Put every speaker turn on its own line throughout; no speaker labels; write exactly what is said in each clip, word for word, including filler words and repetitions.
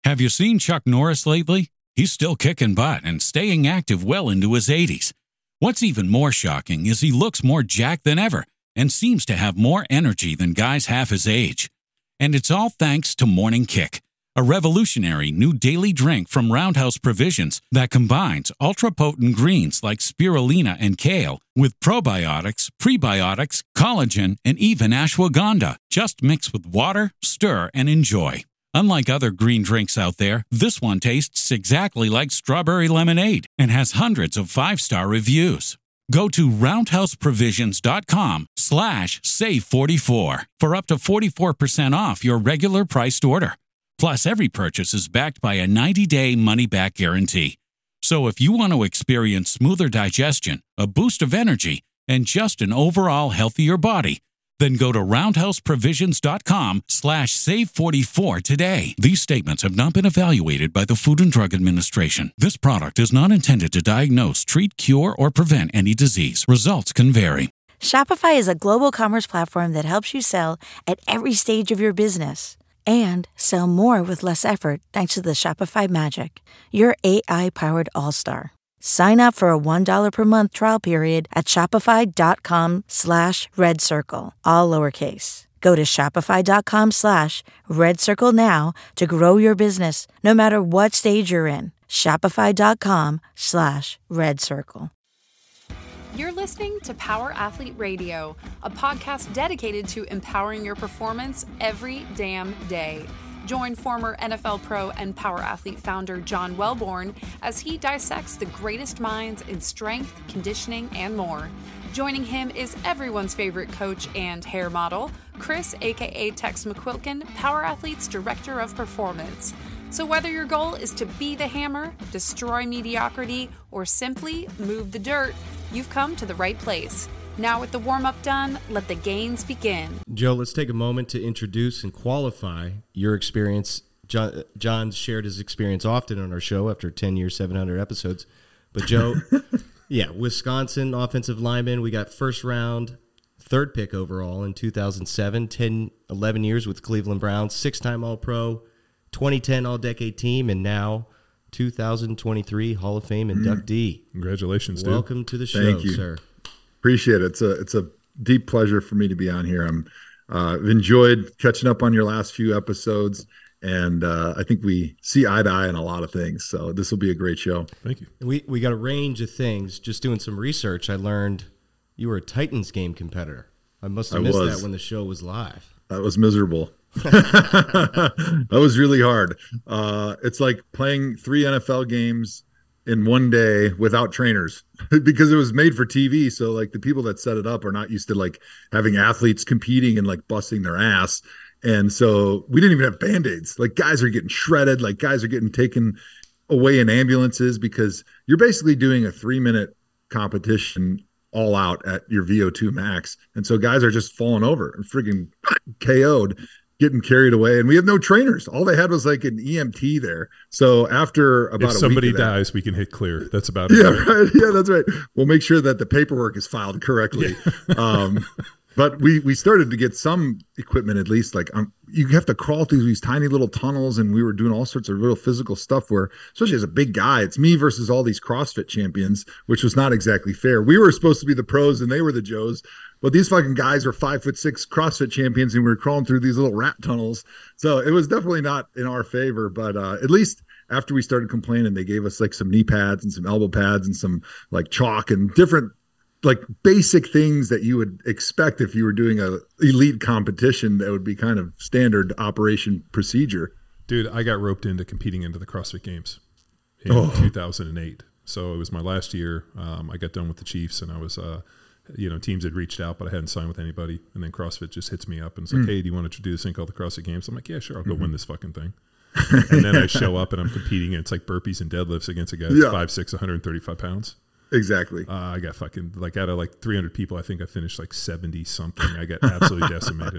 Have you seen Chuck Norris lately? He's still kicking butt and staying active well into his eighties. What's even more shocking is he looks more jacked than ever and seems to have more energy than guys half his age. And it's all thanks to Morning Kick, a revolutionary new daily drink from Roundhouse Provisions that combines ultra-potent greens like spirulina and kale with probiotics, prebiotics, collagen, and even ashwagandha. Just mix with water, stir, and enjoy. Unlike other green drinks out there, this one tastes exactly like strawberry lemonade and has hundreds of five-star reviews. Go to roundhouseprovisions.com slash save44 for up to forty-four percent off your regular priced order. Plus, every purchase is backed by a ninety-day money-back guarantee. So if you want to experience smoother digestion, a boost of energy, and just an overall healthier body, then go to roundhouseprovisions.com slash save44 today. These statements have not been evaluated by the Food and Drug Administration. This product is not intended to diagnose, treat, cure, or prevent any disease. Results can vary.
Shopify is a global commerce platform that helps you sell at every stage of your business and sell more with less effort thanks to the Shopify Magic, your A I-powered all-star. Sign up for a one dollar per month trial period at shopify.com slash red circle, all lowercase. Go to shopify.com slash red circle now to grow your business, no matter what stage you're in. Shopify.com slash red circle.
You're listening to Power Athlete Radio, a podcast dedicated to empowering your performance every damn day. Join former N F L pro and Power Athlete founder John Welborn as he dissects the greatest minds in strength, conditioning, and more. Joining him is everyone's favorite coach and hair model, Chris, aka Tex McQuilkin, Power Athlete's Director of Performance. So whether your goal is to be the hammer, destroy mediocrity, or simply move the dirt, you've come to the right place. Now with the warm-up done, let the gains begin.
Joe, let's take a moment to introduce and qualify your experience. John, John's shared his experience often on our show after ten years, seven hundred episodes. But Joe, yeah, Wisconsin offensive lineman. We got first round, third pick overall in two thousand seven, ten, eleven years with Cleveland Browns, six-time All-Pro, twenty ten All-Decade Team, and now two thousand twenty-three Hall of Fame inductee.
Mm. Congratulations,
Welcome
dude.
to the show,
Thank you.
sir.
Appreciate it. It's a it's a deep pleasure for me to be on here. I'm uh, I've enjoyed catching up on your last few episodes, and uh, I think we see eye to eye on a lot of things. So this will be a great show.
Thank you.
We we got a range of things. Just doing some research, I learned you were a Titans game competitor. I must have
I
missed
was.
that when the show was live.
That was miserable. That was really hard. Uh, it's like playing three N F L games in one day without trainers because it was made for T V. So like the people that set it up are not used to like having athletes competing and like busting their ass. And so we didn't even have Band-Aids. Like guys are getting shredded. Like guys are getting taken away in ambulances because you're basically doing a three minute competition all out at your V O two max. And so guys are just falling over and freaking K O'd, getting carried away. And we have no trainers. All they had was like an E M T there. So after about
if
a
somebody
week of that,
dies, we can hit clear. That's about it.
yeah, right. Yeah, that's right. We'll make sure that the paperwork is filed correctly. Yeah. um, but we we started to get some equipment at least. Like um, you have to crawl through these tiny little tunnels, and we were doing all sorts of real physical stuff. Where, especially as a big guy, it's me versus all these CrossFit champions, which was not exactly fair. We were supposed to be the pros, and they were the Joes. But these fucking guys were five foot six CrossFit champions, and we were crawling through these little rat tunnels. So it was definitely not in our favor. But uh, at least after we started complaining, they gave us like some knee pads and some elbow pads and some like chalk and different like basic things that you would expect if you were doing a elite competition. That would be kind of standard operation procedure.
Dude, I got roped into competing into the CrossFit Games in
Oh.
two thousand eight. So it was my last year. Um, I got done with the Chiefs, and I was, uh, you know, teams had reached out, but I hadn't signed with anybody. And then CrossFit just hits me up and it's like,
Mm.
hey, do you want to do this thing called the CrossFit Games? I'm like, yeah, sure. I'll go
Mm-hmm.
win this fucking thing. And then I show up and I'm competing, and it's like burpees and deadlifts against a guy that's
Yeah.
five six, one hundred thirty-five pounds.
Exactly.
Uh, I got fucking, like, out of like three hundred people, I think I finished like seventy something. I got absolutely decimated.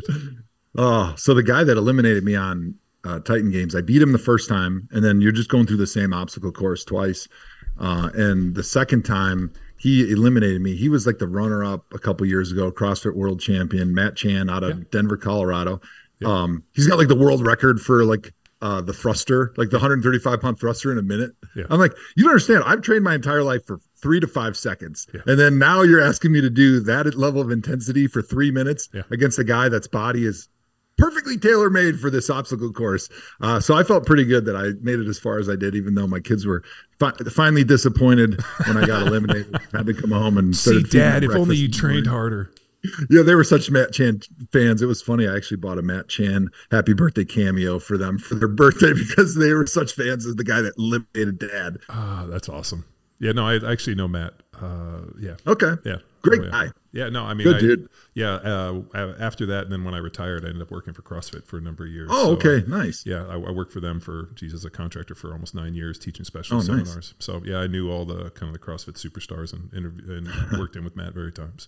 Oh, so the guy that eliminated me on uh, Titan Games, I beat him the first time, and then you're just going through the same obstacle course twice. Uh, and the second time, he eliminated me. He was like the runner-up a couple years ago, CrossFit World Champion, Matt Chan out of
Yeah.
Denver, Colorado.
Yeah.
Um, he's got like the world record for like uh, the thruster, like the one hundred thirty-five pound thruster in a minute.
Yeah.
I'm like, you don't understand. I've trained my entire life for three to five seconds.
Yeah.
And then now you're asking me to do that level of intensity for three minutes
yeah.
against a guy that's body is perfectly tailor-made for this obstacle course. Uh, so I felt pretty good that I made it as far as I did, even though my kids were fi- finally disappointed when I got eliminated. I had to come home and
see, Dad, if only you trained harder.
Yeah, they were such Matt Chan fans. It was funny. I actually bought a Matt Chan happy birthday cameo for them for their birthday because they were such fans of the guy that eliminated Dad.
Ah, oh, that's awesome. Yeah, no, I actually know Matt. Uh, yeah.
Okay.
Yeah.
Great
oh, yeah.
guy.
Yeah, no, I mean,
good
I,
dude.
Yeah. Uh, after that, and then when I retired, I ended up working for CrossFit for a number of years.
Oh,
so,
okay,
uh,
nice.
Yeah, I, I worked for them for, geez, as a contractor for almost nine years, teaching special
oh,
seminars.
Nice.
So yeah, I knew all the kind of the CrossFit superstars and interview, and worked in with Matt very times.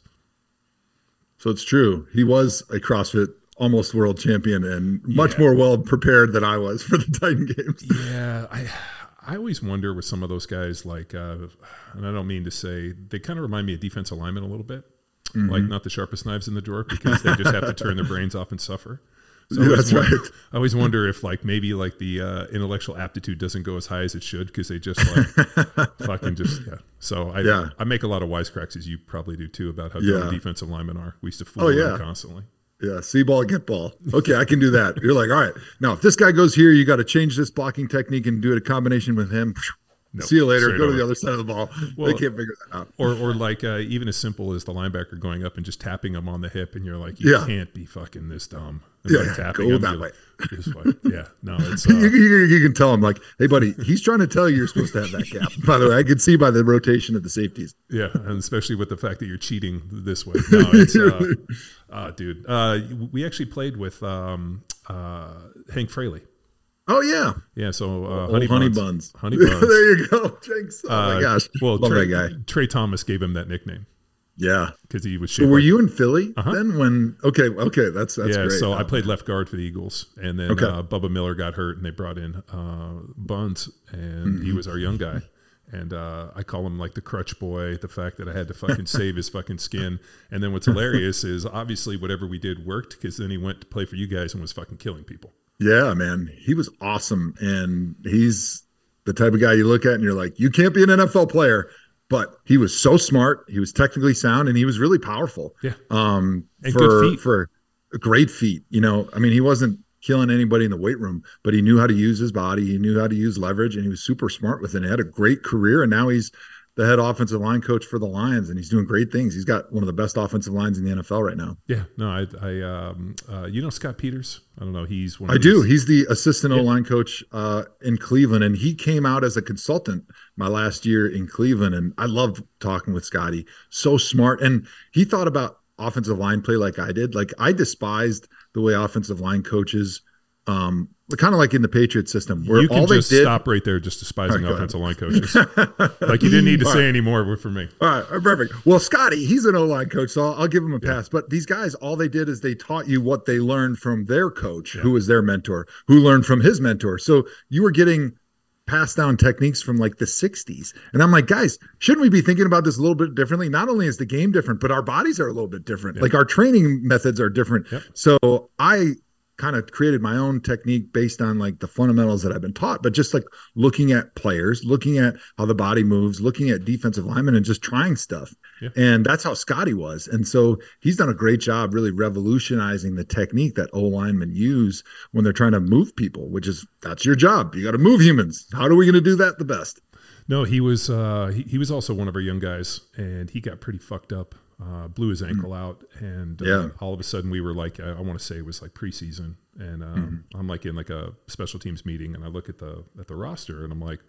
So it's true. He was a CrossFit almost world champion and much
yeah.
more well prepared than I was for the Titan Games.
Yeah, I. I always wonder with some of those guys, like, uh, and I don't mean to say, they kind of remind me of defensive linemen a little bit, mm-hmm. like not the sharpest knives in the drawer because they just have to turn their brains off and suffer. So
yeah,
I
that's
wonder,
right.
I always wonder if like maybe like the uh, intellectual aptitude doesn't go as high as it should because they just like fucking just yeah. So I
yeah.
I make a lot of wisecracks as you probably do too about how
yeah.
dumb defensive linemen are. We used to fool
oh,
them
yeah.
constantly.
Yeah, see ball, get ball. Okay, I can do that. You're like, all right, now if this guy goes here, you got to change this blocking technique and do it a combination with him. Nope. See you later. Straight go over. To the other side of the ball. Well, they can't figure that out.
Or, or like uh, even as simple as the linebacker going up and just tapping him on the hip, and you're like, you yeah. can't be fucking this dumb. And
yeah,
like tapping
go
him,
that way.
This way. Yeah, no, it's. Uh,
you, you, you can tell him like, hey, buddy, he's trying to tell you you're supposed to have that gap. By the way, I could see by the rotation of the safeties.
Yeah, and especially with the fact that you're cheating this way. No, it's, uh, uh, dude. Uh, we actually played with um, uh, Hank Fraley.
Oh yeah,
yeah. So uh,
honey,
honey
buns,
buns, honey buns.
There you go, Jinx. Oh
uh,
my gosh,
well,
love
Trey,
that guy.
Trey Thomas gave him that nickname.
Yeah,
because he was.
So were
like,
you in Philly
uh-huh.
then? When okay, okay, that's that's
yeah.
great.
So
oh,
I played left guard for the Eagles, and then
okay.
uh, Bubba Miller got hurt, and they brought in uh, Buns, and mm-hmm. he was our young guy. And uh, I call him like the crutch boy, the fact that I had to fucking save his fucking skin. And then what's hilarious is obviously whatever we did worked because then he went to play for you guys and was fucking killing people.
Yeah, man. He was awesome. And he's the type of guy you look at and you're like, you can't be an N F L player. But he was so smart. He was technically sound and he was really powerful.
Yeah.
Um,
and
for,
good feet.
For great feet. You know, I mean, he wasn't killing anybody in the weight room, but he knew how to use his body. He knew how to use leverage and he was super smart with it. He had a great career. And now he's the head offensive line coach for the Lions, and he's doing great things. He's got one of the best offensive lines in the N F L right now.
Yeah, no, I, I, um, uh, you know, Scott Peters. I don't know. He's one.
Of I do. He's the assistant yeah. O-line coach uh, in Cleveland, and he came out as a consultant my last year in Cleveland, and I loved talking with Scotty. So smart, and he thought about offensive line play like I did. Like I despised the way offensive line coaches. Um, kind of like in the Patriot system, where
you can
all
just
they did,
stop right there, just despising
right,
offensive line coaches. Like you didn't need to all say right. any more for me.
All right, perfect. Well, Scotty, he's an O-line coach, so I'll, I'll give him a pass. Yeah. But these guys, all they did is they taught you what they learned from their coach, yeah. who was their mentor, who learned from his mentor. So you were getting passed down techniques from like the sixties. And I'm like, guys, shouldn't we be thinking about this a little bit differently? Not only is the game different, but our bodies are a little bit different. Yeah. Like our training methods are different. Yep. So I kind of created my own technique based on like the fundamentals that I've been taught, but just like looking at players, looking at how the body moves, looking at defensive linemen and just trying stuff. Yeah. And that's how Scotty was. And so he's done a great job really revolutionizing the technique that O-linemen use when they're trying to move people, which is, that's your job. You got to move humans. How are we going to do that the best?
No, he was, uh, he, he was also one of our young guys and he got pretty fucked up. Uh, blew his ankle mm. out, and uh,
yeah.
all of a sudden we were like, I, I want to say it was like preseason, and um, mm. I'm like in like a special teams meeting, and I look at the at the roster, and I'm like,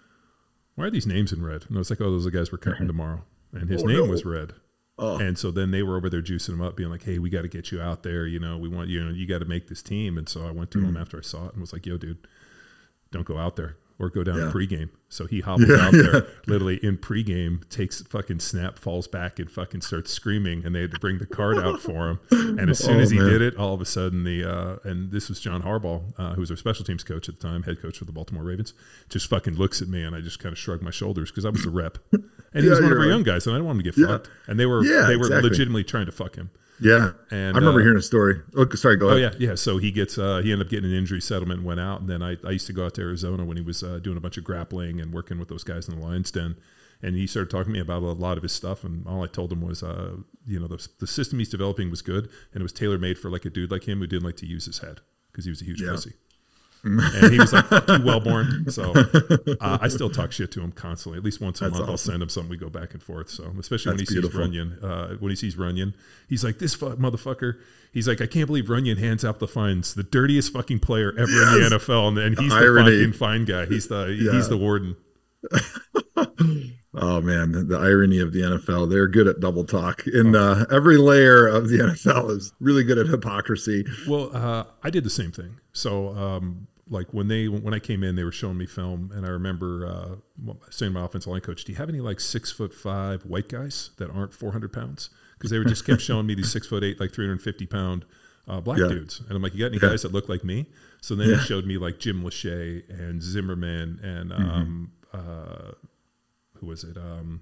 why are these names in red? And I was like, oh, those are the guys we're cutting tomorrow, and his oh, name no. was red. Oh. And so then they were over there juicing him up, being like, hey, we got to get you out there, you know, we want you know, you got to make this team. And so I went to mm. him after I saw it and was like, yo, dude, don't go out there. Or go down yeah. pregame. So he hobbles yeah, out there, yeah. literally in pregame, takes fucking snap, falls back, and fucking starts screaming. And they had to bring the card out for him. And as soon oh, as he man. did it, all of a sudden the uh, and this was John Harbaugh, uh, who was our special teams coach at the time, head coach for the Baltimore Ravens, just fucking looks at me, and I just kind of shrugged my shoulders because I was the rep. And he
Yeah,
was one of
you're
our
right.
young guys, and I didn't want him to get
Yeah.
fucked. And they were
Yeah,
they were
exactly.
legitimately trying to fuck him.
Yeah.
And
I remember
uh,
hearing a story. Oh, sorry, go
Oh
ahead.
yeah, yeah. So he gets uh, he ended up getting an injury settlement, and went out, and then I, I used to go out to Arizona when he was uh, doing a bunch of grappling and working with those guys in the Lions Den, and he started talking to me about a lot of his stuff, and all I told him was, uh, you know, the, the system he's developing was good, and it was tailor made for like a dude like him who didn't like to use his head because he was a huge
Yeah.
pussy. And he was like, fuck you, Wellborn. So uh, I still talk shit to him constantly. At least once a
That's
month, I'll
awesome.
send him something. We go back and forth. So especially when he
That's
sees
beautiful.
Runyon, uh, when he sees Runyon, he's like, this fuck motherfucker. He's like, I can't believe Runyon hands out the fines. The dirtiest fucking player ever in the
Yes.
N F L, and, and he's the
Irony.
fucking fine guy. He's the
Yeah.
he's the warden.
Oh man, the, the irony of the N F L. They're good at double talk. And uh, every layer of the N F L is really good at hypocrisy.
Well, uh, I did the same thing. So, um, like when they when I came in, they were showing me film, and I remember uh, saying to my offensive line coach, "Do you have any like six foot five white guys that aren't four hundred pounds?" Because they were just kept showing me these six foot eight, like three hundred fifty pound uh, black
Yeah.
dudes, and I'm like, "You got any
Yeah.
guys that look like me?" So then
Yeah.
he showed me like Jim Lachey and Zimmerman and um, uh, who was it? Um,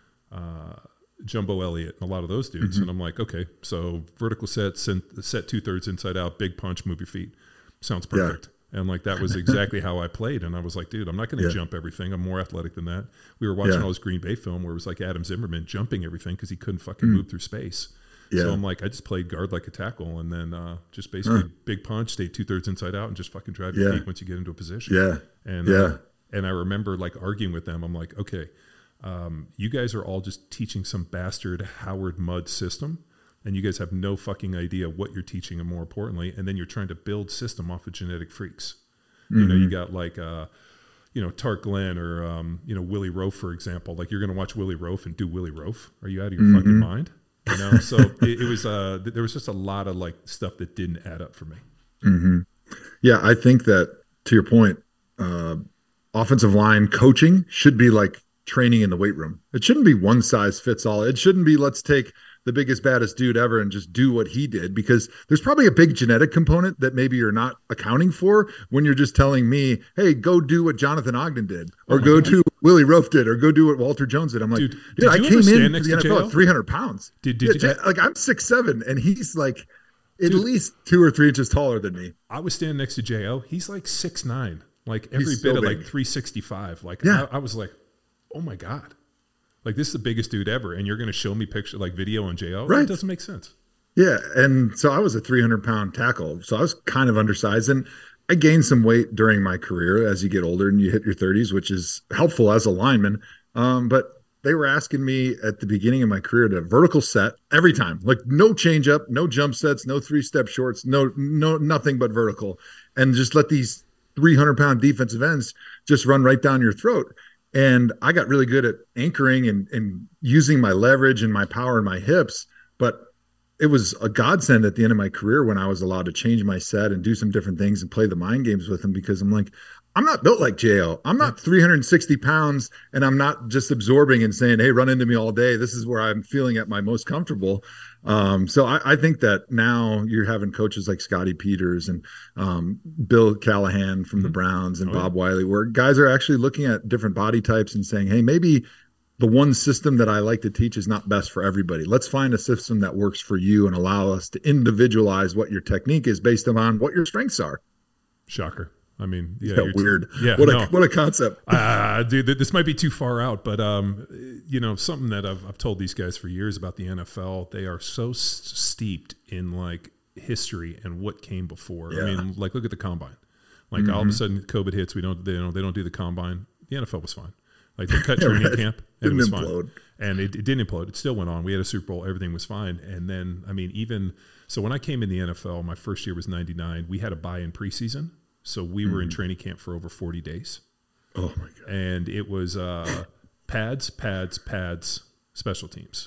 uh, Jumbo Elliott and a lot of those dudes. And I'm like, okay, so vertical set, set, set two thirds inside out, big punch, move your feet. Sounds
Yeah.
perfect. And like, that was exactly how I played. And I was like, dude, I'm not going to
Yeah.
jump everything. I'm more athletic than that. We were watching
Yeah.
all this Green Bay film where it was like Adam Zimmerman jumping everything because he couldn't fucking move through space.
Yeah.
So I'm like, I just played guard like a tackle, and then uh, just basically big punch, stay two thirds inside out, and just fucking drive your
Yeah.
feet once you get into a position.
Yeah.
And
Yeah.
uh, and I remember like arguing with them. I'm like, okay, um, you guys are all just teaching some bastard Howard Mudd system, and you guys have no fucking idea what you're teaching, and more importantly, and then you're trying to build system off of genetic freaks. You
Mm-hmm.
know, you got like, uh, you know, Tart Glenn or, um, you know, Willie Rofe, for example. Like, you're going to watch Willie Rofe and do Willie Rofe. Are you out of your
Mm-hmm.
fucking mind? You know, so it, it was, uh, th- there was just a lot of like stuff that didn't add up for me.
Mm-hmm. Yeah, I think that to your point, uh, offensive line coaching should be like training in the weight room. It shouldn't be one size fits all. It shouldn't be let's take the biggest, baddest dude ever and just do what he did, because there's probably a big genetic component that maybe you're not accounting for when you're just telling me, hey, go do what Jonathan Ogden did, or go do what Willie Rofe did, or go do what Walter Jones did. I'm like,
Dude,
dude,
did
I
you
came
ever stand
in to
next
the
to
N F L
J O?
at three hundred pounds.
Did- did
Yeah,
you-
J- like I'm six seven and he's like at
Dude.
least two or three inches taller than me.
I was standing next to J O. He's like six nine, like every
He's
bit
so
of like
big.
three sixty-five. Like,
Yeah.
I, I was like, oh my God. Like, this is the biggest dude ever, and you're going to show me picture like video on J O?
Right.
It doesn't make sense.
Yeah, and so I was a three hundred pound tackle, so I was kind of undersized, and I gained some weight during my career as you get older and you hit your thirties, which is helpful as a lineman. Um, but they were asking me at the beginning of my career to vertical set every time, like no change up, no jump sets, no three step shorts, no no nothing but vertical, and just let these three hundred pound defensive ends just run right down your throat. And I got really good at anchoring and, and using my leverage and my power in my hips, but it was a godsend at the end of my career when I was allowed to change my set and do some different things and play the mind games with him, because I'm like, I'm not built like J O. I'm not three hundred sixty pounds, and I'm not just absorbing and saying, hey, run into me all day. This is where I'm feeling at my most comfortable. Um, so I, I think that now you're having coaches like Scotty Peters and um, Bill Callahan from the Browns and
Oh, yeah.
Bob Wiley, where guys are actually looking at different body types and saying, hey, maybe the one system that I like to teach is not best for everybody. Let's find a system that works for you and allow us to individualize what your technique is based on what your strengths are.
Shocker. I mean, yeah,
Yeah,
you're-
weird.
Yeah,
What a
no.
what a concept.
Uh, dude, th- this might be too far out, but um, you know, something that I've, I've told these guys for years about the N F L, they are so s- steeped in like history and what came before. I
Yeah.
mean, like look at the combine. Like all of a sudden, COVID hits. We don't, they don't, they don't do the combine. The N F L was fine. Like they cut
Yeah,
training
right.
camp and
Didn't
it was
implode.
fine. And it, it didn't implode. It still went on. We had a Super Bowl. Everything was fine. And then, I mean, even so, when I came in the N F L, my first year was ninety-nine. We had a buy in preseason, so we were in training camp for over forty days.
Oh my God.
And it was uh, pads, pads, pads, special teams.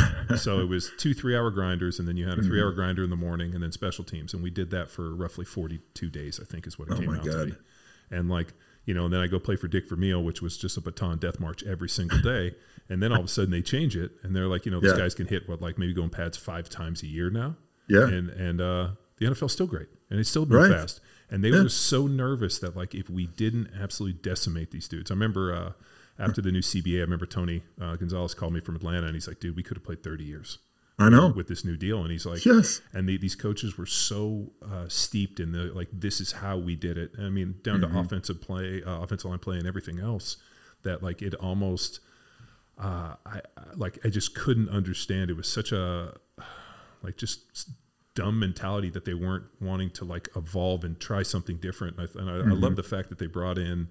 So it was two three-hour grinders, and then you had a three-hour grinder in the morning, and then special teams. And we did that for roughly forty-two days, I think is what it
Oh
came
my
out to
God.
be. And like, you know, and then I go play for Dick Vermeil, which was just a baton death march every single day. And then all of a sudden they change it, and they're like, you know, these
Yeah.
guys can hit, what, like maybe going pads five times a year now?
Yeah.
And, and uh, the N F L's still great, and it's still moved
Right.
fast. And they
Yeah.
were so nervous that, like, if we didn't absolutely decimate these dudes, I remember uh, after the new C B A, I remember Tony uh, Gonzalez called me from Atlanta, and he's like, dude, we could have played thirty years.
I know.
With this new deal. And he's like,
yes.
And the, these coaches were so uh, steeped in the, like, this is how we did it. I mean, down mm-hmm. to offensive play, uh, offensive line play and everything else, that like it almost, uh, I like, I just couldn't understand. It was such a, like, just dumb mentality that they weren't wanting to like evolve and try something different. And I, and I, mm-hmm. I love the fact that they brought in,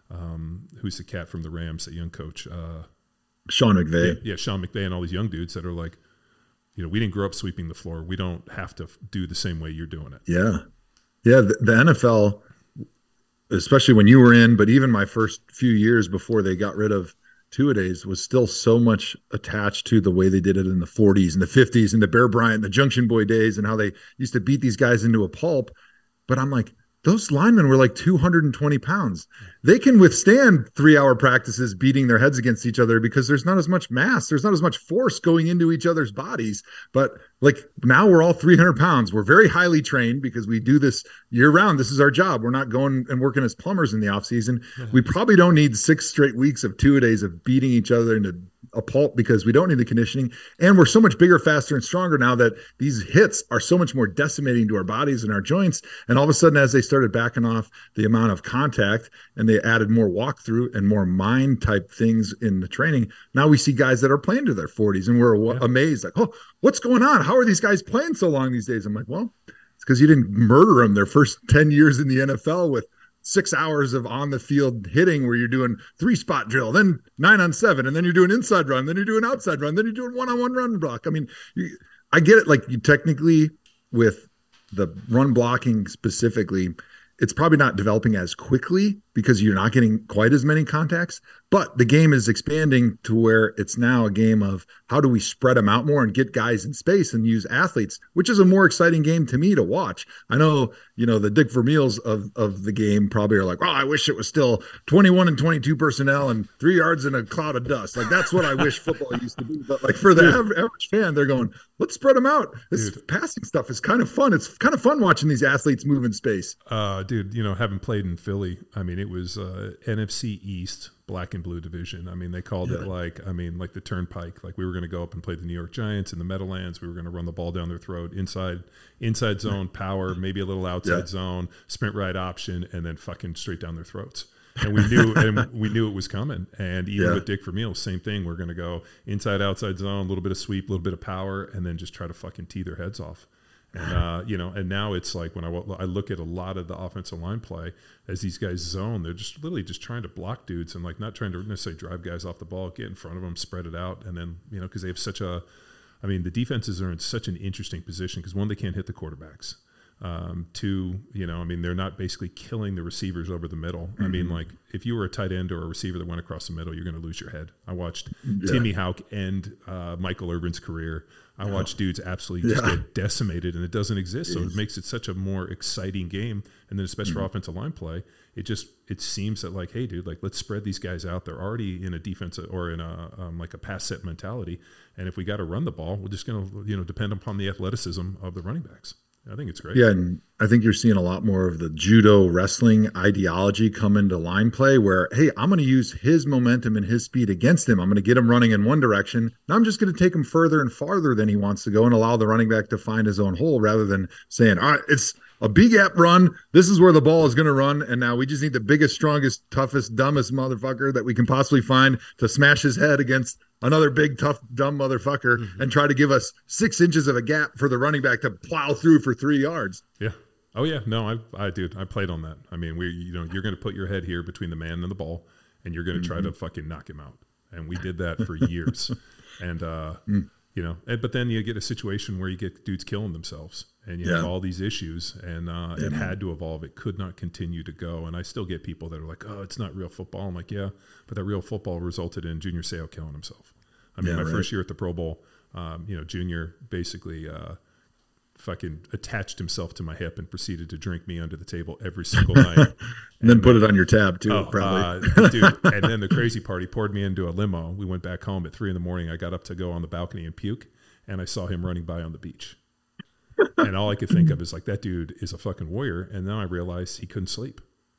um, who's the cat from the Rams, that young coach, uh,
Sean McVay.
Yeah, yeah, Sean McVay and all these young dudes that are like, you know, we didn't grow up sweeping the floor. We don't have to f- do the same way you're doing it.
Yeah. Yeah. The, the N F L, especially when you were in, but even my first few years before they got rid of two-a-days, was still so much attached to the way they did it in the forties and the fifties and the Bear Bryant, the Junction Boy days, and how they used to beat these guys into a pulp. But I'm like, those linemen were like two hundred twenty pounds. They can withstand three-hour practices beating their heads against each other because there's not as much mass. There's not as much force going into each other's bodies. But like now we're all three hundred pounds. We're very highly trained because we do this year-round. This is our job. We're not going and working as plumbers in the offseason. Yeah. We probably don't need six straight weeks of two-a-days of beating each other into a pulp because we don't need the conditioning. And we're so much bigger, faster, and stronger now that these hits are so much more decimating to our bodies and our joints. And all of a sudden, as they started backing off the amount of contact and they added more walkthrough and more mind type things in the training, now we see guys that are playing to their forties and we're yeah. amazed like, oh, what's going on? How are these guys playing so long these days? I'm like, well, it's because you didn't murder them their first ten years in the N F L with six hours of on the field hitting where you're doing three spot drill, then nine on seven, and then you're doing inside run, then you're doing outside run, then you're doing one-on-one run block. I mean, you, I get it. Like you technically with the run blocking specifically, it's probably not developing as quickly because you're not getting quite as many contacts, but the game is expanding to where it's now a game of how do we spread them out more and get guys in space and use athletes, which is a more exciting game to me to watch. I know, you know, the Dick Vermeils of, of the game probably are like, oh, I wish it was still twenty-one and twenty-two personnel and three yards in a cloud of dust. Like that's what I wish football used to be. But like for the average, average fan, they're going, let's spread them out. This dude. Passing stuff is kind of fun. It's kind of fun watching these athletes move in space.
Uh, dude, you know, having played in Philly, I mean, it was uh, N F C East, black and blue division. I mean, they called yeah. it like, I mean, like the turnpike. Like we were going to go up and play the New York Giants in the Meadowlands. We were going to run the ball down their throat, inside, inside zone, power, maybe a little outside yeah. zone, sprint right option, and then fucking straight down their throats. And we knew, and we knew it was coming. And even yeah. with Dick Vermeil, same thing. We're going to go inside, outside zone, a little bit of sweep, a little bit of power, and then just try to fucking tee their heads off. And, uh, you know, and now it's like when I, I look at a lot of the offensive line play as these guys zone, they're just literally just trying to block dudes and like not trying to necessarily drive guys off the ball, get in front of them, spread it out. And then, you know, because they have such a, I mean, the defenses are in such an interesting position because one, they can't hit the quarterbacks. Um, two, you know, I mean, they're not basically killing the receivers over the middle. Mm-hmm. I mean, like if you were a tight end or a receiver that went across the middle, you're going to lose your head. I watched yeah. Timmy Houck end uh, Michael Irvin's career. I yeah. watched dudes absolutely just yeah. get decimated, and it doesn't exist. So it makes it such a more exciting game. And then especially mm-hmm. for offensive line play, it just it seems that like, hey, dude, like let's spread these guys out. They're already in a defense or in a um, like a pass set mentality. And if we got to run the ball, we're just going to you know depend upon the athleticism of the running backs. I think it's great.
Yeah, and I think you're seeing a lot more of the judo wrestling ideology come into line play where, hey, I'm going to use his momentum and his speed against him. I'm going to get him running in one direction. Now I'm just going to take him further and farther than he wants to go and allow the running back to find his own hole rather than saying, all right, it's a big gap run. This is where the ball is going to run. And now we just need the biggest, strongest, toughest, dumbest motherfucker that we can possibly find to smash his head against another big, tough, dumb motherfucker mm-hmm. and try to give us six inches of a gap for the running back to plow through for three yards.
Yeah. Oh yeah. No, I, I dude, I played on that. I mean, we, you know, you're going to put your head here between the man and the ball and you're going to mm-hmm. try to fucking knock him out. And we did that for years. And, uh, mm. you know, and, but then you get a situation where you get dudes killing themselves and you yeah. have all these issues and uh, yeah, it man. had to evolve. It could not continue to go. And I still get people that are like, oh, it's not real football. I'm like, yeah, but that real football resulted in Junior Seau killing himself. I mean, yeah, my right. first year at the Pro Bowl, um, you know, Junior basically uh, fucking attached himself to my hip and proceeded to drink me under the table every single night.
and, and then put uh, it on your tab too,
oh,
probably.
Uh, dude, and then the crazy part, he poured me into a limo. We went back home at three in the morning. I got up to go on the balcony and puke, and I saw him running by on the beach. And all I could think of is like, that dude is a fucking warrior. And then I realized he couldn't sleep.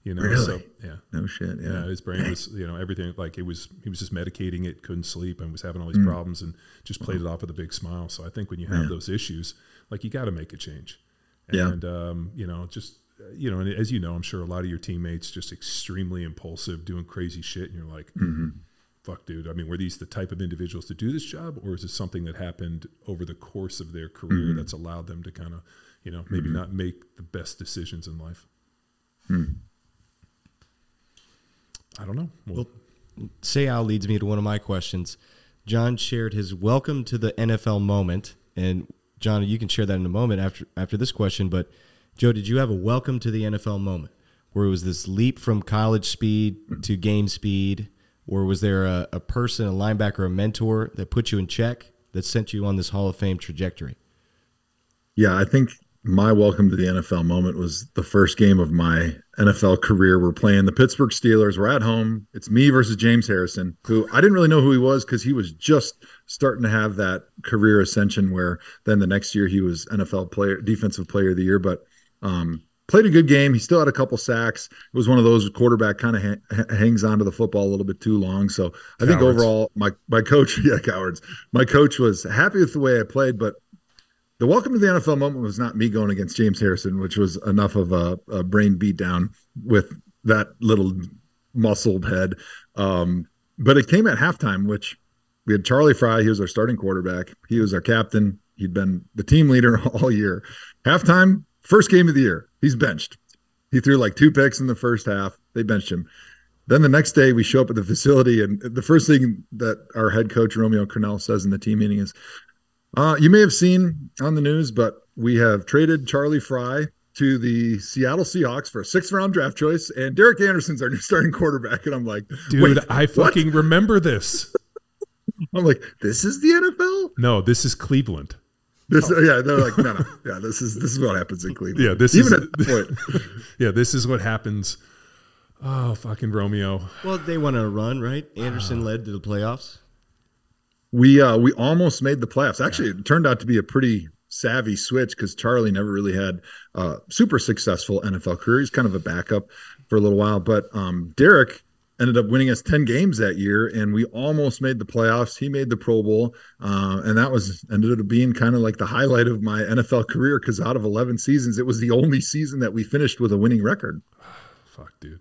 You know,
Really?
so yeah,
No shit. Yeah.
yeah, his brain was, you know, everything like it was. He was just medicating it, couldn't sleep, and was having all these
Mm.
problems, and just played it off with a big smile. So I think when you have
Man.
those issues, like you got to make a change.
Yeah.
And um, you know, just uh, you know, and as you know, I'm sure a lot of your teammates just extremely impulsive, doing crazy shit, and you're like,
Mhm.
fuck, dude. I mean, were these the type of individuals to do this job, or is it something that happened over the course of their career
Mhm.
that's allowed them to kind of, you know, maybe
Mhm.
not make the best decisions in life?
Mm.
I don't know. Well,
Say Al leads me to one of my questions. John shared his welcome to the N F L moment, and John, you can share that in a moment after after this question. But Joe, did you have a welcome to the N F L moment where it was this leap from college speed to game speed, or was there a, a person, a linebacker, a mentor that put you in check that sent you on this Hall of Fame trajectory?
Yeah, I think my welcome to the N F L moment was the first game of my N F L career. We're playing the Pittsburgh Steelers. We're at home. It's me versus James Harrison, who I didn't really know who he was because he was just starting to have that career ascension where then the next year he was N F L player, defensive player of the year, but um, played a good game. He still had a couple sacks. It was one of those quarterback kind of ha- hangs onto the football a little bit too long. So I think
Cowards.
overall my, my coach, yeah, cowards, my coach was happy with the way I played, but the welcome to the N F L moment was not me going against James Harrison, which was enough of a, a brain beatdown with that little muscled head. Um, but it came at halftime, which we had Charlie Fry. He was our starting quarterback. He was our captain. He'd been the team leader all year. Halftime, first game of the year, he's benched. He threw like two picks in the first half. They benched him. Then the next day we show up at the facility, and the first thing that our head coach, Romeo Cornell, says in the team meeting is, Uh, you may have seen on the news, but we have traded Charlie Fry to the Seattle Seahawks for a sixth round draft choice, and Derek Anderson's our new starting quarterback. And I'm like,
dude,
wait,
I fucking
what?
remember this.
I'm like, this is the N F L?
No, this is Cleveland.
This, yeah, they're like, no, no, yeah, this is this is what happens in Cleveland.
Yeah, this
even
is
at that point.
yeah, this is what happens. Oh, fucking Romeo.
Well, they went on a run, right? Anderson led to the playoffs.
We uh, we almost made the playoffs. Actually, it turned out to be a pretty savvy switch because Charlie never really had a super successful N F L career. He's kind of a backup for a little while. But um, Derek ended up winning us ten games that year, and we almost made the playoffs. He made the Pro Bowl, uh, and that was ended up being kind of like the highlight of my N F L career because out of eleven seasons, it was the only season that we finished with a winning record.
Fuck, dude.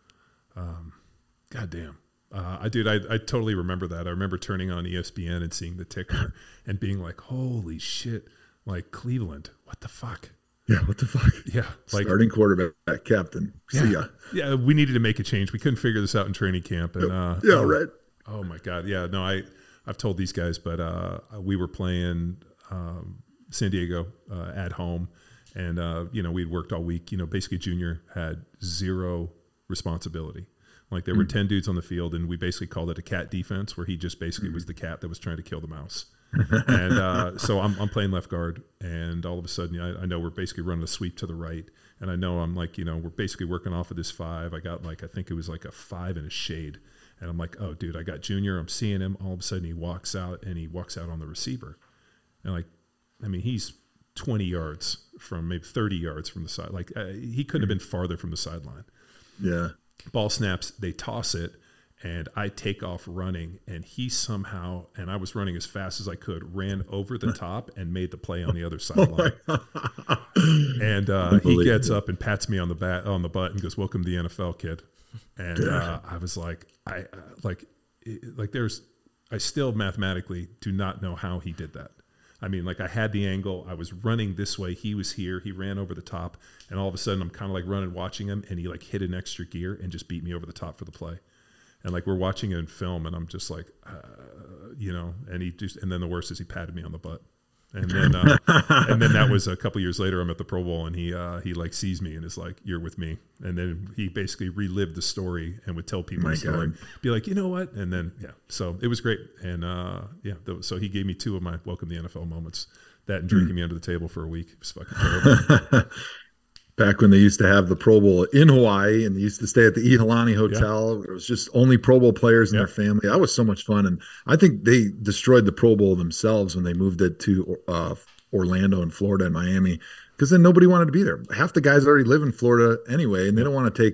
Um, God damn. Uh, I did. I, I totally remember that. I remember turning on E S P N and seeing the ticker and being like, "Holy shit!" Like Cleveland. What the fuck?
Yeah, what the fuck?
Yeah, like
Starting quarterback, captain.
yeah,
See ya.
yeah. We needed to make a change. We couldn't figure this out in training camp, and uh,
Yeah,
oh,
right.
Oh my god. Yeah. No, I I've told these guys, but uh, we were playing um, San Diego uh, at home, and uh, you know we'd worked all week. You know, basically Junior had zero responsibility. Like there were ten dudes on the field, and we basically called it a cat defense, where he just basically was the cat that was trying to kill the mouse. And uh, so I'm, I'm playing left guard, and all of a sudden, I, I know we're basically running a sweep to the right, and I know I'm like, you know, we're basically working off of this five. I got like, I think it was like a five and a shade, and I'm like, oh, dude, I got Junior. I'm seeing him. All of a sudden, he walks out, and he walks out on the receiver, and like, I mean, he's twenty yards from maybe thirty yards from the side. Like uh, he couldn't have been farther from the sideline.
Yeah.
Ball snaps, they toss it, and I take off running, and he somehow, and I was running as fast as I could, ran over the top and made the play on the other sideline. And uh, he gets up and pats me on the bat on the butt and goes, "Welcome to the N F L, kid." And uh, I was like, I uh, like, it, like there's, I still mathematically do not know how he did that. I mean, like I had the angle, I was running this way, he was here, he ran over the top, and all of a sudden I'm kind of like running, watching him, and he like hit an extra gear and just beat me over the top for the play. And like we're watching it in film, and I'm just like, uh, you know, and he just, and then the worst is he patted me on the butt. And then, uh, and then that was a couple years later. I'm at the Pro Bowl, and he uh, he like sees me and is like, "You're with me." And then he basically relived the story and would tell people
My
the story,
God.
be like, "You know what?" And then yeah, so it was great. And uh, yeah, th- so he gave me two of my welcome to the N F L moments. That and drinking me under the table for a week. It was fucking terrible.
Back when they used to have the Pro Bowl in Hawaii, and they used to stay at the Iolani Hotel. It was just only Pro Bowl players and
Yeah.
their family. That was so much fun. And I think they destroyed the Pro Bowl themselves when they moved it to uh, Orlando and Florida and Miami, because then nobody wanted to be there. Half the guys already live in Florida anyway, and they don't want to take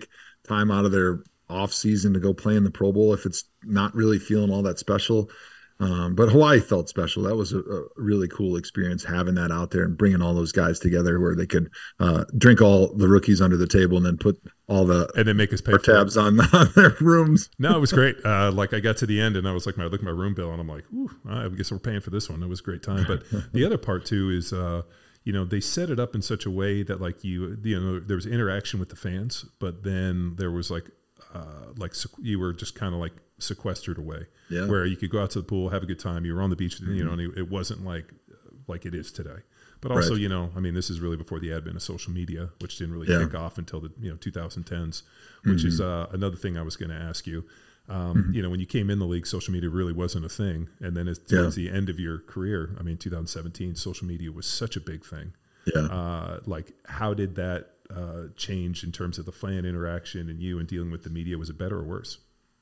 time out of their off season to go play in the Pro Bowl if it's not really feeling all that special. Um, but Hawaii felt special. That was a, a really cool experience, having that out there and bringing all those guys together where they could uh, drink all the rookies under the table and then put all the
and then make us pay
for tabs on, on their rooms.
No, it was great. Uh, like I got to the end and I was like, I looked at my room bill and I'm like, ooh, I guess we're paying for this one. It was a great time. But the other part too is, uh, you know, they set it up in such a way that like you, you know, there was interaction with the fans, but then there was like, uh, like you were just kind of like sequestered away, yeah. where you could go out to the pool, have a good time. You were on the beach, mm-hmm. you know, and it wasn't like like it is today. But also, right. you know, I mean, this is really before the advent of social media, which didn't really yeah. kick off until the you know twenty tens, which mm-hmm. is uh, another thing I was going to ask you. Um, mm-hmm. You know, when you came in the league, social media really wasn't a thing, and then as towards yeah. the end of your career, I mean, twenty seventeen, social media was such a big thing.
Yeah.
Uh, like, how did that uh, change in terms of the fan interaction and you and dealing with the media? Was it better or worse?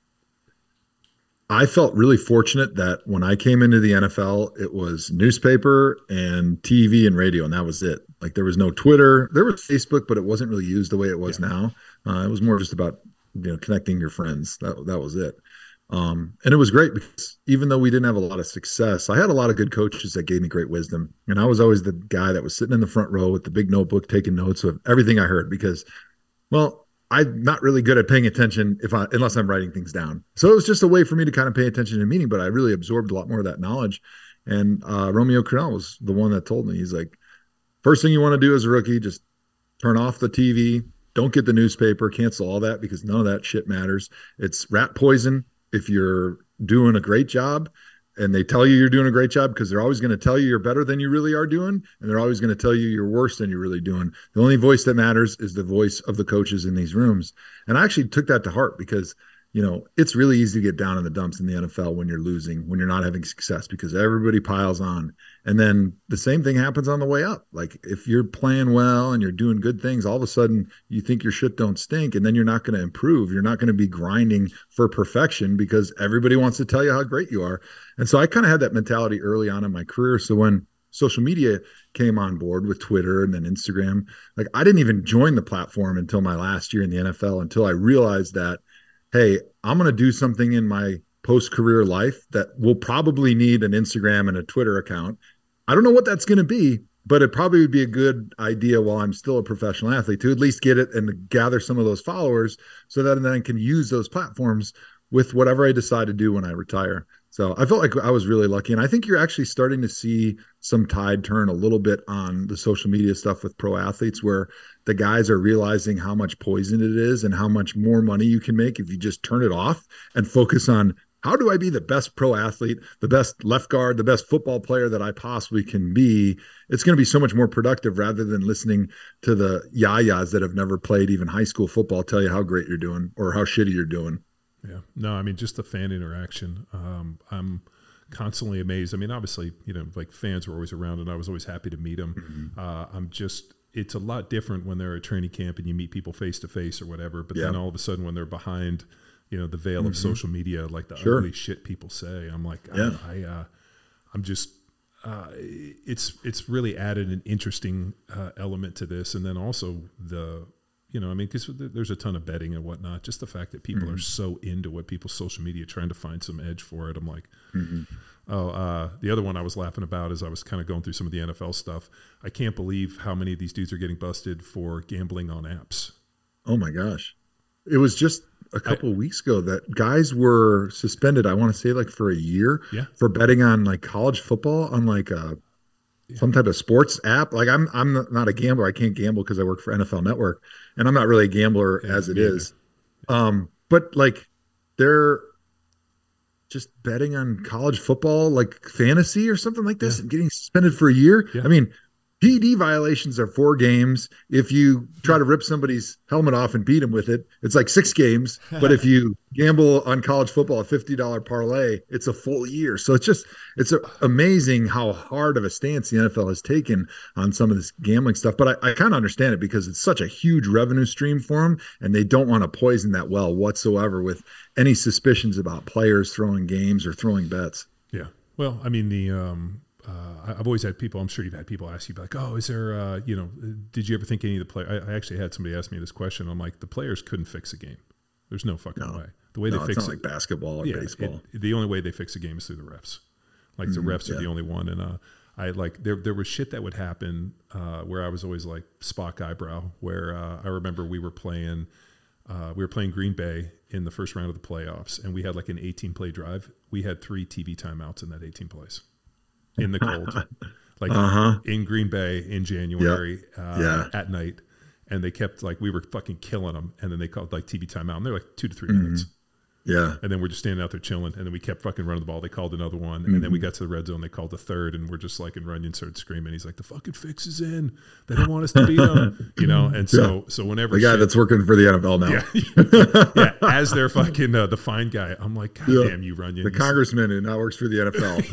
I felt really fortunate that when I came into the N F L, it was newspaper and T V and radio, and that was it. Like there was no Twitter, there was Facebook, but it wasn't really used the way it was yeah. now. Uh, it was more just about you know connecting your friends. That that was it. Um, and it was great because even though we didn't have a lot of success, I had a lot of good coaches that gave me great wisdom. And I was always the guy that was sitting in the front row with the big notebook, taking notes of everything I heard because, well, I'm not really good at paying attention if I, unless I'm writing things down. So it was just a way for me to kind of pay attention in a meeting, but I really absorbed a lot more of that knowledge. And uh, Romeo Crennel was the one that told me, he's like, first thing you want to do as a rookie, just turn off the T V, don't get the newspaper, cancel all that because none of that shit matters. It's rat poison if you're doing a great job and they tell you you're doing a great job because they're always going to tell you you're better than you really are doing. And they're always going to tell you you're worse than you're really doing. The only voice that matters is the voice of the coaches in these rooms. And I actually took that to heart because, you know, it's really easy to get down in the dumps in the N F L when you're losing, when you're not having success because everybody piles on. And then the same thing happens on the way up. Like if you're playing well and you're doing good things, all of a sudden you think your shit don't stink and then you're not going to improve. You're not going to be grinding for perfection because everybody wants to tell you how great you are. And so I kind of had that mentality early on in my career. So when social media came on board with Twitter and then Instagram, like I didn't even join the platform until my last year in the N F L, until I realized that, hey, I'm going to do something in my post-career life that will probably need an Instagram and a Twitter account. I don't know what that's going to be, but it probably would be a good idea while I'm still a professional athlete to at least get it and gather some of those followers so that then I can use those platforms with whatever I decide to do when I retire. So I felt like I was really lucky. And I think you're actually starting to see some tide turn a little bit on the social media stuff with pro athletes where the guys are realizing how much poison it is and how much more money you can make if you just turn it off and focus on how do I be the best pro athlete, the best left guard, the best football player that I possibly can be. It's going to be so much more productive rather than listening to the yayas that have never played even high school football tell you how great you're doing or how shitty you're doing.
Yeah, no, I mean, just the fan interaction. Um, I'm constantly amazed. I mean, obviously, you know, like fans were always around and I was always happy to meet them. Mm-hmm. Uh, I'm just, it's a lot different when they're at training camp and you meet people face to face or whatever. But yeah. then all of a sudden when they're behind, you know, the veil mm-hmm. of social media, like the sure. ugly shit people say, I'm like, yeah. I, I uh, I'm just, uh, it's, it's really added an interesting uh, element to this. And then also the, You know, I mean, because there's a ton of betting and whatnot. Just the fact that people mm-hmm. are so into what people's social media, trying to find some edge for it. I'm like, mm-hmm. oh, uh, the other one I was laughing about is I was kind of going through some of the N F L stuff. I can't believe how many of these dudes are getting busted for gambling on apps.
Oh my gosh. It was just a couple I, of weeks ago that guys were suspended, I want to say like for a year
yeah.
for betting on like college football on like a, Yeah. some type of sports app. Like I'm, I'm not a gambler. I can't gamble because I work for N F L Network and I'm not really a gambler yeah, as it is. Um, but like they're just betting on college football, like fantasy or something like this yeah. and getting suspended for a year. Yeah. I mean, P E D violations are four games. If you try to rip somebody's helmet off and beat them with it, it's like six games. But if you gamble on college football, a fifty dollar parlay, it's a full year. So it's just, it's a, amazing how hard of a stance the N F L has taken on some of this gambling stuff. But I, I kind of understand it because it's such a huge revenue stream for them, and they don't want to poison that well whatsoever with any suspicions about players throwing games or throwing bets.
Yeah. Well, I mean, the, um, uh, I've always had people, I'm sure you've had people ask you like, oh, is there, uh, you know, did you ever think any of the players, I, I actually had somebody ask me this question. I'm like, the players couldn't fix a game. There's no fucking
No.
way. The way
No,
they
it's
fix
not
it,
like basketball or
yeah,
baseball.
It, the only way they fix a game is through the refs. Like the
Mhm,
refs are
yeah.
the only one. And uh, I like, there there was shit that would happen uh, where I was always like Spock eyebrow, where uh, I remember we were playing, uh, we were playing Green Bay in the first round of the playoffs, and we had like an eighteen play drive. We had three T V timeouts in that eighteen plays in the cold, like
Uh-huh.
in Green Bay in January uh,
Yeah.
at night. And they kept like, we were fucking killing them. And then they called like T V timeout, and they're like two to three
Mhm.
minutes.
Yeah.
And then we're just standing out there chilling. And then we kept fucking running the ball. They called another one. And then we got to the red zone. They called the third. And we're just like, and Runyon started screaming. He's like, the fucking fix is in. They don't want us to beat them. You know? And so, so whenever
The guy
shit-
that's working for the N F L now.
yeah, yeah, as their fucking, uh, the fine guy, I'm like, God
Yeah.
damn you, Runyon.
The
You-
congressman who now works for the N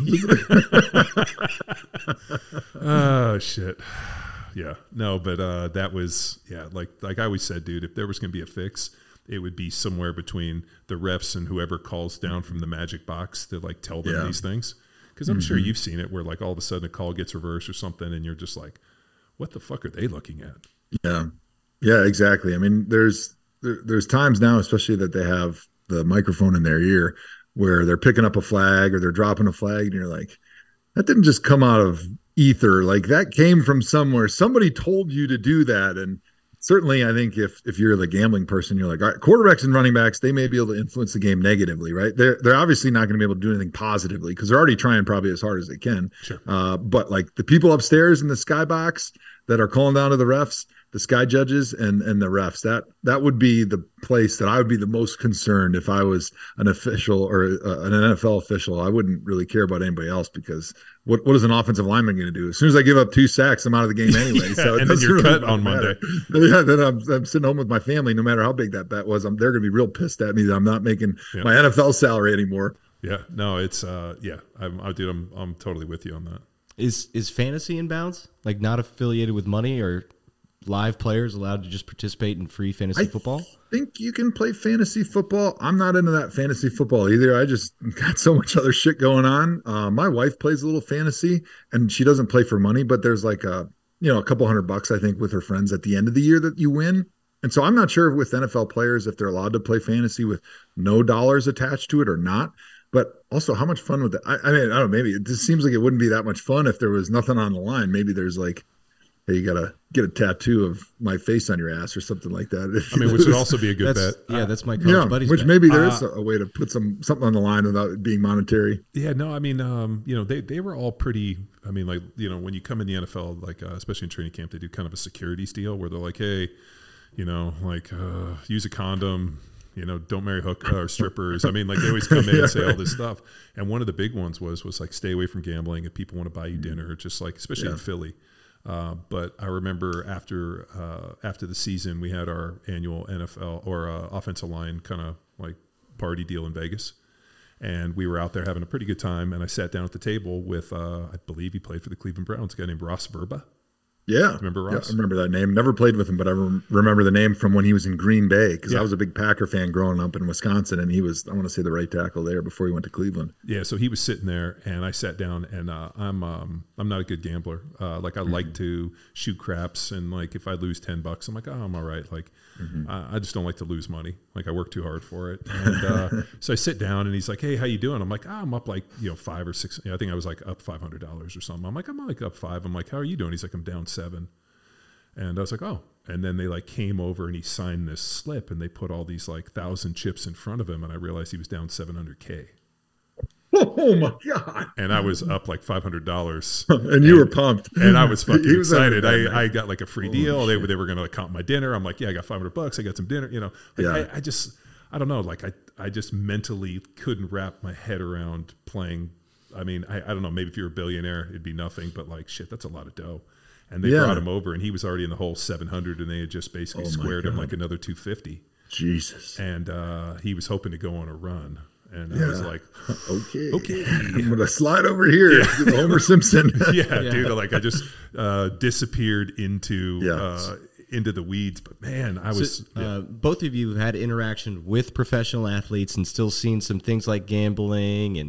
F L.
Oh, shit. Yeah. No, but uh, that was, yeah, like, like I always said, dude, if there was going to be a fix, it would be somewhere between the refs and whoever calls down from the magic box to like tell them
Yeah.
these things. Because I'm sure
Mhm.
you've seen it where like all of a sudden a call gets reversed or something, and you're just like, what the fuck are they looking at?
Yeah, yeah, exactly. I mean, there's there, there's times now, especially that they have the microphone in their ear, where they're picking up a flag or they're dropping a flag, and you're like, that didn't just come out of ether. Like that came from somewhere. Somebody told you to do that, and certainly, I think if if you're the gambling person, you're like, all right, quarterbacks and running backs, they may be able to influence the game negatively, right? They're they're obviously not going to be able to do anything positively because they're already trying probably as hard as they can.
Sure.
Uh, but like the people upstairs in the skybox that are calling down to the refs, the sky judges and and the refs, that that would be the place that I would be the most concerned if I was an official or uh, an N F L official. I wouldn't really care about anybody else because what what is an offensive lineman going to do? As soon as I give up two sacks, I'm out of the game anyway.
Yeah,
so it
and then
doesn't
you're
really
cut on
matter.
Monday.
Yeah, then I'm, I'm sitting home with my family. No matter how big that bet was, I'm they're going to be real pissed at me that I'm not making
Yeah.
my N F L salary anymore.
Yeah. No, it's, uh, yeah, I'm, I dude, I'm, I'm totally with you on that.
Is is fantasy in bounds? Like not affiliated with money, or live players allowed to just participate in free fantasy
I
football?
think you can play fantasy football. I'm not into that fantasy football either. I just got so much other shit going on. Uh, my wife plays a little fantasy, and she doesn't play for money, but there's like a you know a couple hundred bucks I think with her friends at the end of the year that you win. And so I'm not sure with N F L players if they're allowed to play fantasy with no dollars attached to it or not. But also, how much fun would that? I, I mean, I don't know. Maybe it just seems like it wouldn't be that much fun if there was nothing on the line. Maybe there's like, hey, you gotta get a tattoo of my face on your ass or something like that.
I mean, which would also be a good
That's,
bet.
yeah,
Uh,
that's my college
Yeah,
buddy's
which
bet.
maybe there is
Uh,
a, a way to put some something on the line without it being monetary.
Yeah, no, I mean, um, you know, they, they were all pretty, I mean, like, you know, when you come in the N F L, like, uh, especially in training camp, they do kind of a securities deal where they're like, hey, you know, like, uh, use a condom, you know, don't marry hook or strippers. I mean, like, they always come in and say all this stuff. And one of the big ones was, was like, stay away from gambling if people want to buy you dinner, just like, especially
Yeah.
in Philly. Uh, but I remember after uh, after the season, we had our annual N F L or uh, offensive line kind of like party deal in Vegas. And we were out there having a pretty good time. And I sat down at the table with, uh, I believe he played for the Cleveland Browns, a guy named Ross Verba.
Yeah,
Remember
yeah,
Ross?
I remember that name. Never played with him, but I rem- remember the name from when he was in Green Bay because
Yeah.
I was a big Packer fan growing up in Wisconsin, and he was I want to say the right tackle there before he went to Cleveland.
Yeah, so he was sitting there, and I sat down, and uh, I'm um, I'm not a good gambler. Uh, like I like to shoot craps, and like if I lose ten bucks, I'm like, oh, I'm all right. Like I, I just don't like to lose money. Like I work too hard for it. And uh, so I sit down, and he's like, hey, how you doing? I'm like, oh, I'm up like you know five or six. I think I was like up five hundred dollars or something. I'm like, I'm like up five. I'm like, how are you doing? He's like, I'm down seven. And I was like, oh. And then they like came over and he signed this slip and they put all these like thousand chips in front of him. And I realized he was down seven hundred K.
Oh my god!
And I was up like five hundred dollars.
And you were pumped,
And I was fucking
He was having a
excited.
bad
I, I
night.
got like a free
Oh,
deal. They,
shit.
were they were going to like count my dinner. I'm like, yeah, I got five hundred bucks. I got some dinner, you know. Like,
Yeah.
I, I just, I don't know. Like I, I just mentally couldn't wrap my head around playing. I mean, I, I don't know. Maybe if you're a billionaire, it'd be nothing. But like, shit, that's a lot of dough. And they
Yeah.
brought him over, and he was already in the whole seven hundred, and they had just basically
Oh, my
squared him
God.
like another two fifty.
Jesus.
And uh, he was hoping to go on a run. And I was
Yeah.
like,
Okay.
okay.
I'm gonna slide over here.
Yeah.
to Homer Simpson.
yeah,
Yeah.
dude. Like I just uh, disappeared into
Yeah.
uh, into the weeds. But man, I was.
So,
yeah.
uh, both of you have had interaction with professional athletes and still seen some things like gambling and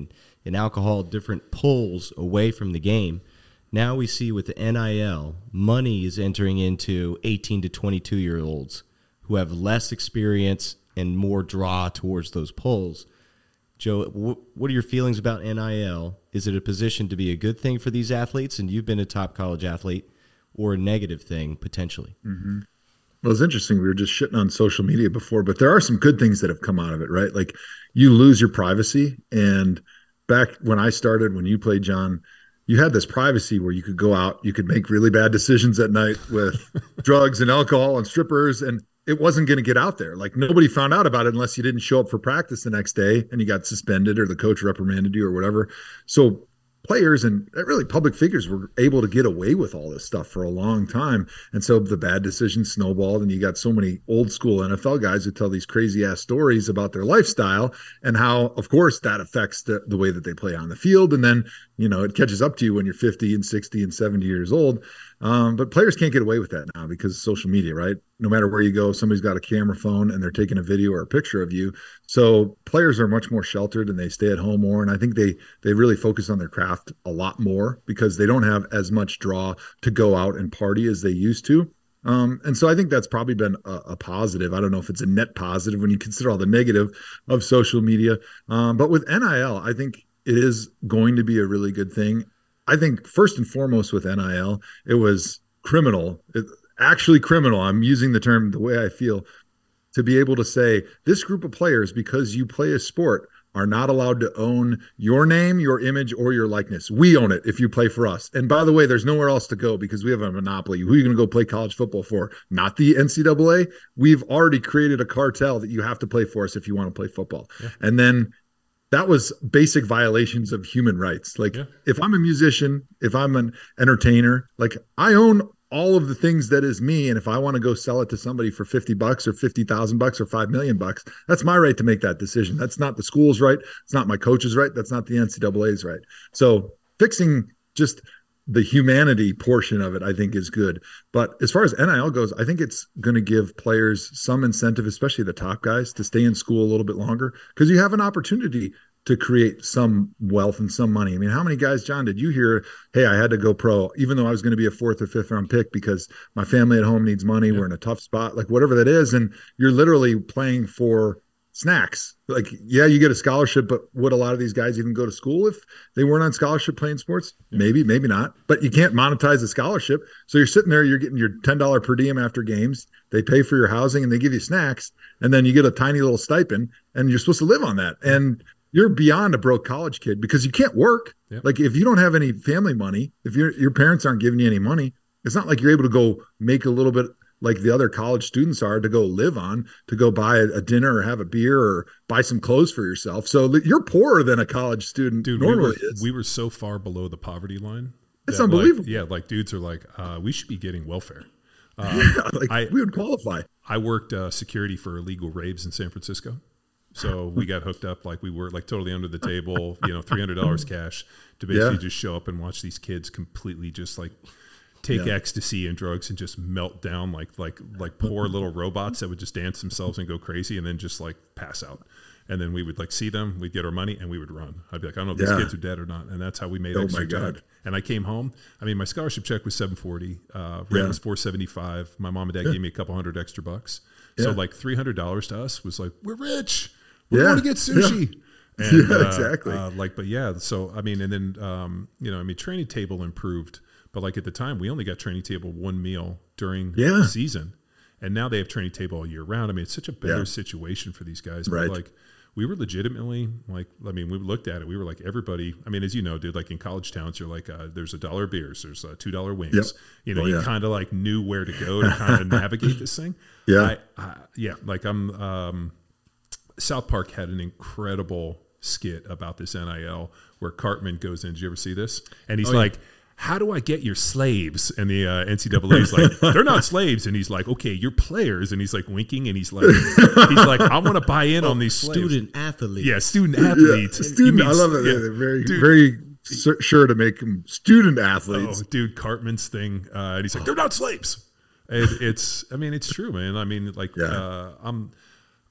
and alcohol different pulls away from the game. Now we see with the N I L, money is entering into eighteen to twenty-two year olds who have less experience and more draw towards those pulls. Joe, what are your feelings about N I L? Is it a position to be a good thing for these athletes, and you've been a top college athlete, or a negative thing potentially?
Mm-hmm. Well, it's interesting. We were just shitting on social media before, but there are some good things that have come out of it, right? Like you lose your privacy. And back when I started, when you played, John, you had this privacy where you could go out, you could make really bad decisions at night with drugs and alcohol and strippers, and it wasn't going to get out there. Like nobody found out about it unless you didn't show up for practice the next day and you got suspended or the coach reprimanded you or whatever. So players and really public figures were able to get away with all this stuff for a long time. And so the bad decisions snowballed, and you got so many old school N F L guys who tell these crazy ass stories about their lifestyle and how, of course, that affects the, the way that they play on the field. And then, you know, it catches up to you when you're fifty and sixty and seventy years old. Um, but players can't get away with that now because of social media, right? No matter where you go, somebody's got a camera phone and they're taking a video or a picture of you. So players are much more sheltered and they stay at home more. And I think they they really focus on their craft a lot more because they don't have as much draw to go out and party as they used to. Um, and so I think that's probably been a, a positive. I don't know if it's a net positive when you consider all the negative of social media. Um, but with N I L, I think it is going to be a really good thing. I think first and foremost with N I L, it was criminal, it, actually criminal. I'm using the term the way I feel, to be able to say this group of players, because you play a sport, are not allowed to own your name, your image, or your likeness. We own it if you play for us. And by the way, there's nowhere else to go because we have a monopoly. Who are you going to go play college football for? Not the N C double A. We've already created a cartel that you have to play for us if you want to play football. Yeah. And then that was basic violations of human rights. Like yeah. if I'm a musician, if I'm an entertainer, like I own all of the things that is me. And if I want to go sell it to somebody for fifty bucks or fifty thousand bucks or five million bucks, that's my right to make that decision. That's not the school's right. It's not my coach's right. That's not the N C double A's right. So fixing just the humanity portion of it, I think is good. But as far as N I L goes, I think it's going to give players some incentive, especially the top guys, to stay in school a little bit longer because you have an opportunity to create some wealth and some money. I mean, how many guys, John, did you hear, hey, I had to go pro, even though I was going to be a fourth or fifth round pick because my family at home needs money. Yeah. We're in a tough spot, like whatever that is. And you're literally playing for snacks. Like, yeah, you get a scholarship, but would a lot of these guys even go to school if they weren't on scholarship playing sports? Yeah. Maybe, maybe not. But you can't monetize a scholarship. So you're sitting there, you're getting your ten dollars per diem after games. They pay for your housing and they give you snacks. And then you get a tiny little stipend and you're supposed to live on that. And you're beyond a broke college kid because you can't work. Yep. Like if you don't have any family money, if your your parents aren't giving you any money, it's not like you're able to go make a little bit like the other college students are to go live on, to go buy a, a dinner or have a beer or buy some clothes for yourself. So you're poorer than a college student
Dude,
normally
we were,
is.
We were so far below the poverty line.
It's unbelievable.
Like, yeah, like dudes are like, uh, we should be getting welfare. Uh,
yeah, like I, we would qualify.
I worked uh, security for illegal raves in San Francisco. So we got hooked up like we were like totally under the table, you know, three hundred dollars cash to basically yeah. just show up and watch these kids completely just like take yeah. ecstasy and drugs and just melt down like like like poor little robots that would just dance themselves and go crazy and then just like pass out. And then we would like see them, we'd get our money and we would run. I'd be like, I don't know if
yeah.
these kids are dead or not. And that's how we made
oh
extra
my God.
time. And I came home. I mean, my scholarship check was seven forty. Uh, rent yeah. was four seventy-five. My mom and dad yeah. gave me a couple hundred extra bucks. So yeah. like three hundred dollars to us was like, we're rich. We yeah. want to get sushi.
Yeah,
and,
yeah
uh,
exactly.
Uh, like, but yeah, so, I mean, and then, um, you know, I mean, training table improved, but like at the time we only got training table one meal during
yeah.
the season. And now they have training table all year round. I mean, it's such a better yeah. situation for these guys. But
right.
like, we were legitimately like, I mean, we looked at it. We were like, everybody, I mean, as you know, dude, like in college towns, you're like, uh, there's a dollar beers, there's uh, two dollar wings.
Yep.
You know,
oh,
you
yeah.
kind of like knew where to go to kind of navigate this thing.
Yeah.
I, I, yeah. Like I'm, um, South Park had an incredible skit about this N I L where Cartman goes in. Did you ever see this? And he's oh, like, yeah. how do I get your slaves? And the uh, N C double A is like, they're not slaves. And he's like, okay, you're players. And he's like winking. And he's like, he's like, I want to buy in oh, on these slaves.
Student athletes.
Yeah, student athletes.
Yeah, student,
mean,
I love it.
Yeah,
They're very,
dude,
very sure to make them student athletes.
Oh, dude, Cartman's thing. Uh, and he's like, they're not slaves. And it's, I mean, it's true, man. I mean, like,
yeah.
uh, I'm,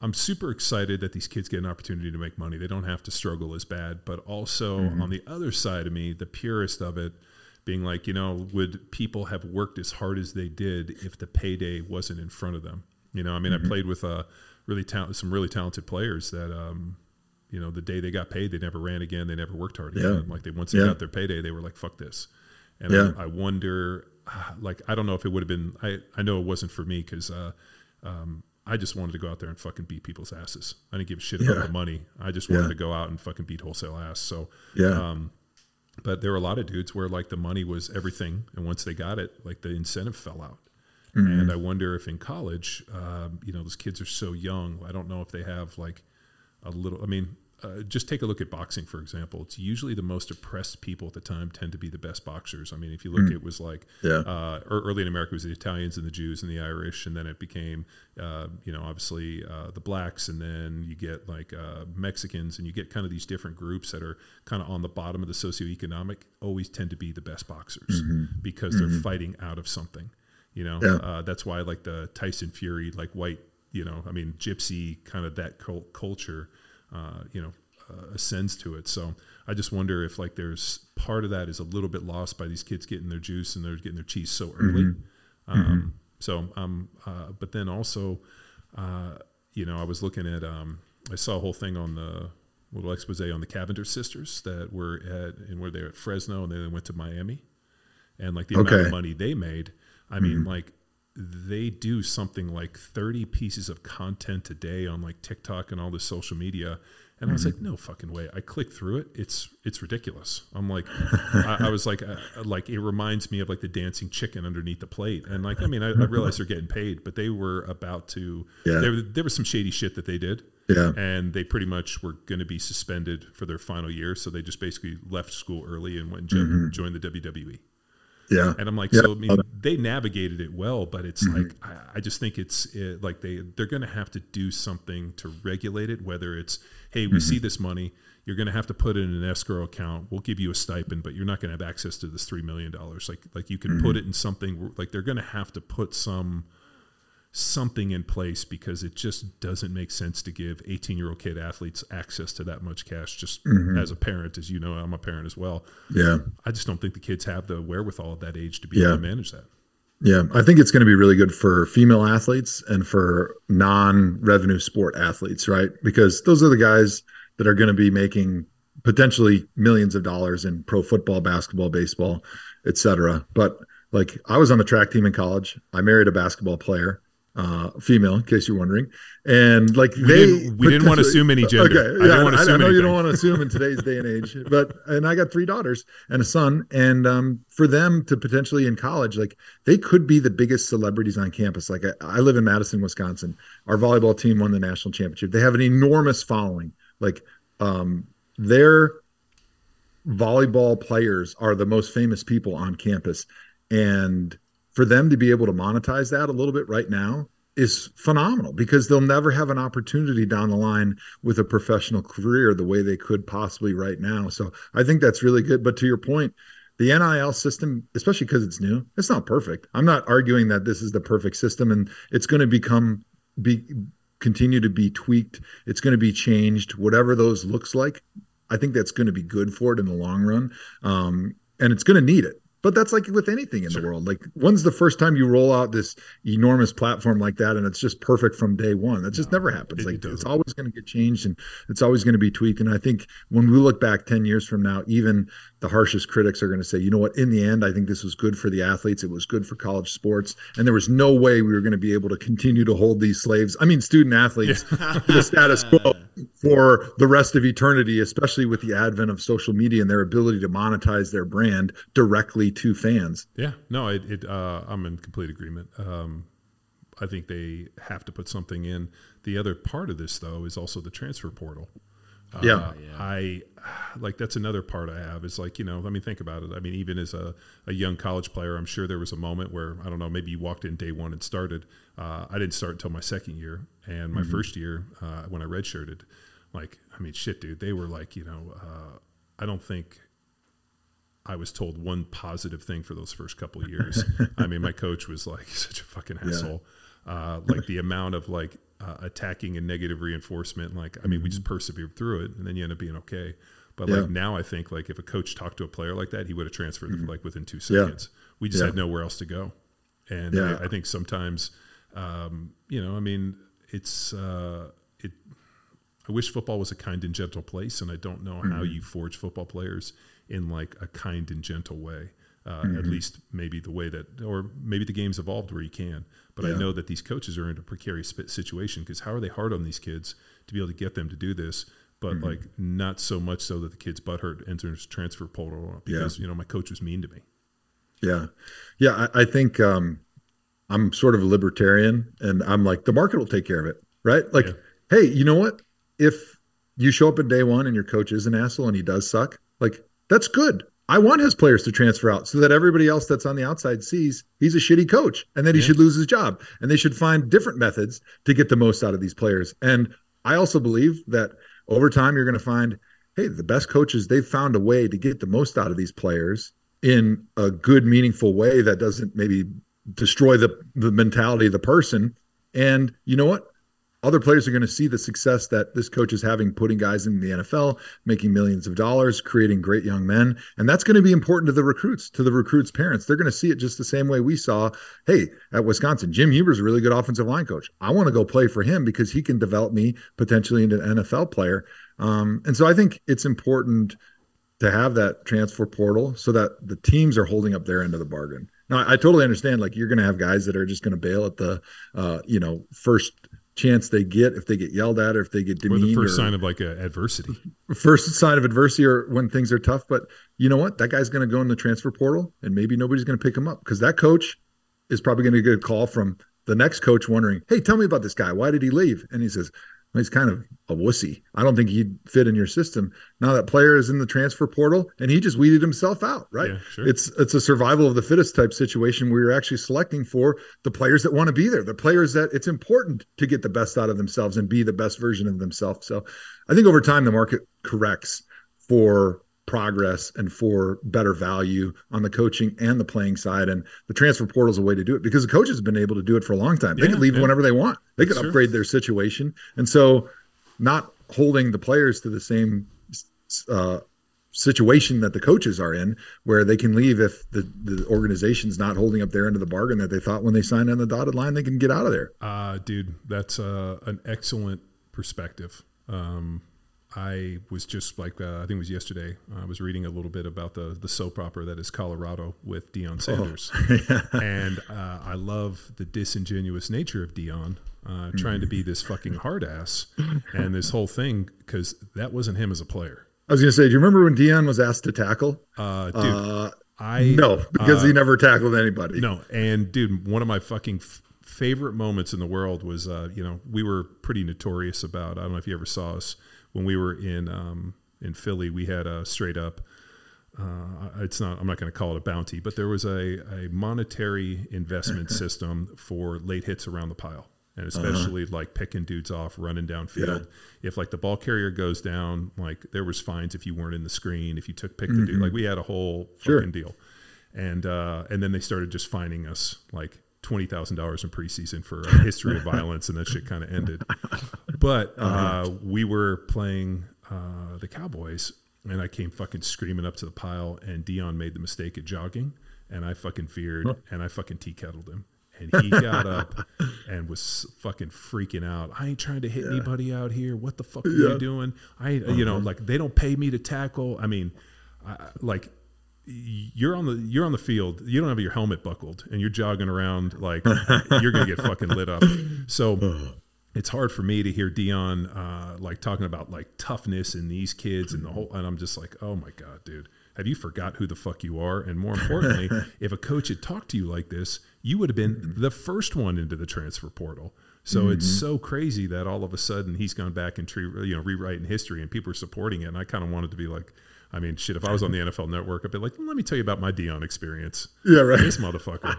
I'm super excited that these kids get an opportunity to make money. They don't have to struggle as bad. But also mm-hmm. on the other side of me, the purist of it, being like, you know, would people have worked as hard as they did if the payday wasn't in front of them? You know, I mean, mm-hmm. I played with uh, really ta- some really talented players that, um, you know, the day they got paid, they never ran again. They never worked hard again. Yeah. Like they once they yeah. got their payday, they were like, fuck this. And yeah. I, I wonder, like, I don't know if it would have been, I, I know it wasn't for me because uh, um, I just wanted to go out there and fucking beat people's asses. I didn't give a shit about yeah. the money. I just wanted yeah. to go out and fucking beat wholesale ass. So,
yeah.
Um, but there were a lot of dudes where like the money was everything. And once they got it, like the incentive fell out. Mm-hmm. And I wonder if in college, um, you know, those kids are so young. I don't know if they have like a little, I mean, Uh, just take a look at boxing, for example. It's usually the most oppressed people at the time tend to be the best boxers. I mean, if you look, mm. it was like
yeah.
uh, early in America, it was the Italians and the Jews and the Irish, and then it became, uh, you know, obviously uh, the blacks, and then you get like uh, Mexicans, and you get kind of these different groups that are kind of on the bottom of the socioeconomic, always tend to be the best boxers
mm-hmm.
because
mm-hmm.
they're fighting out of something. You know,
yeah.
uh, that's why like the Tyson Fury, like white, you know, I mean, gypsy kind of that cult culture, uh, you know, Uh, ascends to it. So I just wonder if like there's part of that is a little bit lost by these kids getting their juice and they're getting their cheese so early.
Mm-hmm.
Um,
mm-hmm.
So, um, uh, but then also, uh, you know, I was looking at, um, I saw a whole thing on the little expose on the Cavendish sisters that were at, and where they were at Fresno and then they went to Miami, and like the
okay.
amount of money they made. I
mm-hmm.
mean, like they do something like thirty pieces of content a day on like TikTok and all this social media. And I was like, no fucking way. I clicked through it. It's it's ridiculous. I'm like, I, I was like, uh, like it reminds me of like the dancing chicken underneath the plate. And like, I mean, I, I realize they're getting paid, but they were about to.
Yeah.
There, there was some shady shit that they did.
Yeah.
And they pretty much were going to be suspended for their final year, so they just basically left school early and went and joined, mm-hmm. joined the W W E.
Yeah.
And I'm like,
yeah.
so I mean, they navigated it well, but it's
mm-hmm.
like, I, I just think it's it, like they, they're going to have to do something to regulate it, whether it's, hey, we mm-hmm. see this money, you're going to have to put it in an escrow account. We'll give you a stipend, but you're not going to have access to this three million dollars. Like, like you can mm-hmm. put it in something like they're going to have to put some, something in place because it just doesn't make sense to give eighteen year old kid athletes access to that much cash. Just mm-hmm. as a parent, as you know, I'm a parent as well.
Yeah.
I just don't think the kids have the wherewithal at that age to be
yeah.
able to manage that.
Yeah. I think it's going to be really good for female athletes and for non-revenue sport athletes, right? Because those are the guys that are going to be making potentially millions of dollars in pro football, basketball, baseball, et cetera. But like I was on the track team in college. I married a basketball player. Uh, female, in case you're wondering, and like
we
they,
didn't, we didn't want to assume any gender.
Okay,
I,
yeah,
didn't want to
I,
assume
I know
anything.
you don't want to assume in today's day and age, but and I got three daughters and a son, and um, for them to potentially in college, like they could be the biggest celebrities on campus. Like I, I live in Madison, Wisconsin. Our volleyball team won the national championship. They have an enormous following. Like um, their volleyball players are the most famous people on campus, and for them to be able to monetize that a little bit right now is phenomenal because they'll never have an opportunity down the line with a professional career the way they could possibly right now. So I think that's really good. But to your point, the N I L system, especially because it's new, it's not perfect. I'm not arguing that this is the perfect system and it's going to become, be, continue to be tweaked. It's going to be changed, whatever those looks like. I think that's going to be good for it in the long run. Um, and it's going to need it. But that's like with anything in sure. the world. Like, when's the first time you roll out this enormous platform like that and it's just perfect from day one? That just no, never happens.
It,
like,
it
it's always going to get changed and it's always going to be tweaked. And I think when we look back ten years from now, even the harshest critics are going to say, you know what, in the end, I think this was good for the athletes. It was good for college sports. And there was no way we were going to be able to continue to hold these slaves, I mean, student athletes, yeah. to the status quo for the rest of eternity, especially with the advent of social media and their ability to monetize their brand directly to fans.
Yeah, no, it, it uh, I'm in complete agreement. Um, I think they have to put something in. The other part of this, though, is also the transfer portal. Uh,
yeah.
I like that's another part I have is like, you know, I mean, think about it. I mean, even as a, a young college player, I'm sure there was a moment where, I don't know, maybe you walked in day one and started. Uh, I didn't start until my second year. And my mm-hmm. first year, uh, when I redshirted, like, I mean, shit, dude, they were like, you know, uh, I don't think I was told one positive thing for those first couple of years. I mean, my coach was like such a fucking asshole. Yeah. Uh, like the amount of like, uh, attacking and negative reinforcement. Like, I mean, we just persevered through it, and then you end up being okay. But
Yeah.
like now, I think like if a coach talked to a player like that, he would have transferred
Mm-hmm.
like within two
Yeah.
seconds. We just
Yeah.
had nowhere else to go, and
Yeah.
I, I think sometimes, um, you know, I mean, it's uh, it. I wish football was a kind and gentle place, and I don't know how
Mm-hmm.
you forge football players in like a kind and gentle way. Uh,
Mm-hmm.
At least maybe the way that, or maybe the game's evolved where you can. But I
Yeah.
know that these coaches are in a precarious sp- situation because how are they hard on these kids to be able to get them to do this? But
Mm-hmm.
like not so much so that the kid's butthurt enters transfer portal because you know my coach was mean to me.
Yeah. Yeah. I, I think um, I'm sort of a libertarian, and I'm like, the market will take care of it. Right. Like,
Yeah.
hey, you know what? If you show up at day one and your coach is an asshole and he does suck, like, that's good. I want his players to transfer out so that everybody else that's on the outside sees he's a shitty coach and that he
Yeah.
should lose his job, and they should find different methods to get the most out of these players. And I also believe that over time you're going to find, hey, the best coaches, they've found a way to get the most out of these players in a good, meaningful way that doesn't maybe destroy the the mentality of the person. And you know what? Other players are going to see the success that this coach is having, putting guys in the N F L, making millions of dollars, creating great young men. And that's going to be important to the recruits, to the recruits' parents. They're going to see it just the same way we saw, hey, at Wisconsin, Jim Huber's a really good offensive line coach. I want to go play for him because he can develop me potentially into an N F L player. Um, and so I think it's important to have that transfer portal so that the teams are holding up their end of the bargain. Now, I, I totally understand, like, you're going to have guys that are just going to bail at the, uh, you know, first chance they get, if they get yelled at or if they get
Or
demeaned,
the first
or
sign of like a adversity.
first sign of adversity, or when things are tough. But you know what? That guy's going to go in the transfer portal, and maybe nobody's going to pick him up because that coach is probably going to get a call from the next coach wondering, hey, tell me about this guy. Why did he leave? And he says, well, he's kind of a wussy. I don't think he'd fit in your system. Now that player is in the transfer portal and he just weeded himself out, right?
Yeah, sure.
It's it's a survival of the fittest type situation where you're actually selecting for the players that want to be there, the players that it's important to get the best out of themselves and be the best version of themselves. So I think over time the market corrects for progress and for better value on the coaching and the playing side. And the transfer portal is a way to do it because the coaches have been able to do it for a long time. They
Yeah,
can leave
yeah.
whenever they want. They can
Sure.
upgrade their situation. And so not holding the players to the same uh, situation that the coaches are in, where they can leave if the, the organization's not holding up their end of the bargain that they thought when they signed on the dotted line, they can get out of there.
Uh, dude, that's uh, an excellent perspective. Um, I was just like, uh, I think it was yesterday, I was reading a little bit about the the soap opera that is Colorado with Deion Sanders.
Oh.
And uh, I love the disingenuous nature of Deion, uh, trying to be this fucking hard ass and this whole thing, because that wasn't him as a player.
I was going to say, do you remember when Deion was asked to tackle?
Uh, dude,
Uh,
I
no, because
uh,
he never tackled anybody.
No, and dude, one of my fucking f- favorite moments in the world was, uh, you know, we were pretty notorious about. I don't know if you ever saw us when we were in um, in Philly. We had a straight up. Uh, it's not. I'm not going to call it a bounty, but there was a a monetary investment system for late hits around the pile, and especially uh-huh. like picking dudes off, running downfield. Yeah. If like the ball carrier goes down, like there was fines if you weren't in the screen, if you took pick mm-hmm. the dude. Like we had a whole
sure.
fucking deal, and uh, and then they started just fining us like twenty thousand dollars in preseason for a history of violence, and that shit kind of ended. But uh, uh-huh. we were playing uh, the Cowboys, and I came fucking screaming up to the pile, and Deion made the mistake of jogging, and I fucking feared, huh. and I fucking tea kettled him. And he got up and was fucking freaking out. I ain't trying to hit yeah. anybody out here. What the fuck are yeah. you doing? I, uh-huh. you know, like they don't pay me to tackle. I mean, I, like you're on the you're on the field. You don't have your helmet buckled, and you're jogging around like you're gonna get fucking lit up. So it's hard for me to hear Deion uh, like talking about like toughness in these kids and the whole. And I'm just like, oh my god, dude. Have you forgot who the fuck you are? And more importantly, if a coach had talked to you like this, you would have been the first one into the transfer portal. So mm-hmm. it's so crazy that all of a sudden he's gone back and tre- you know rewriting history, and people are supporting it. And I kind of wanted to be like, I mean, shit, if I was on the N F L Network, I'd be like, let me tell you about my Deion experience.
Yeah, right.
This motherfucker.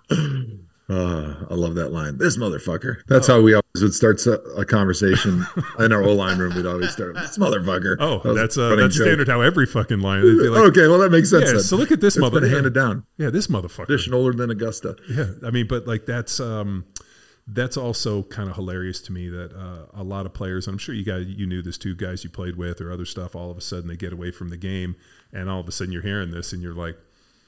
Uh, I love that line. This motherfucker. That's oh. how we always would start a, a conversation in our O-line room. We'd always start, this motherfucker.
Oh,
that
that's uh, that's joke. Standard how every fucking line. They'd be like,
okay, well, that makes sense.
Yeah,
then.
So look at this
it's
motherfucker.
Been handed down.
Yeah, this motherfucker.
Tradition older than Augusta.
Yeah, I mean, but like that's, um, that's also kind of hilarious to me that uh, a lot of players, I'm sure you guys, you knew this too, guys you played with or other stuff, all of a sudden they get away from the game and all of a sudden you're hearing this and you're like,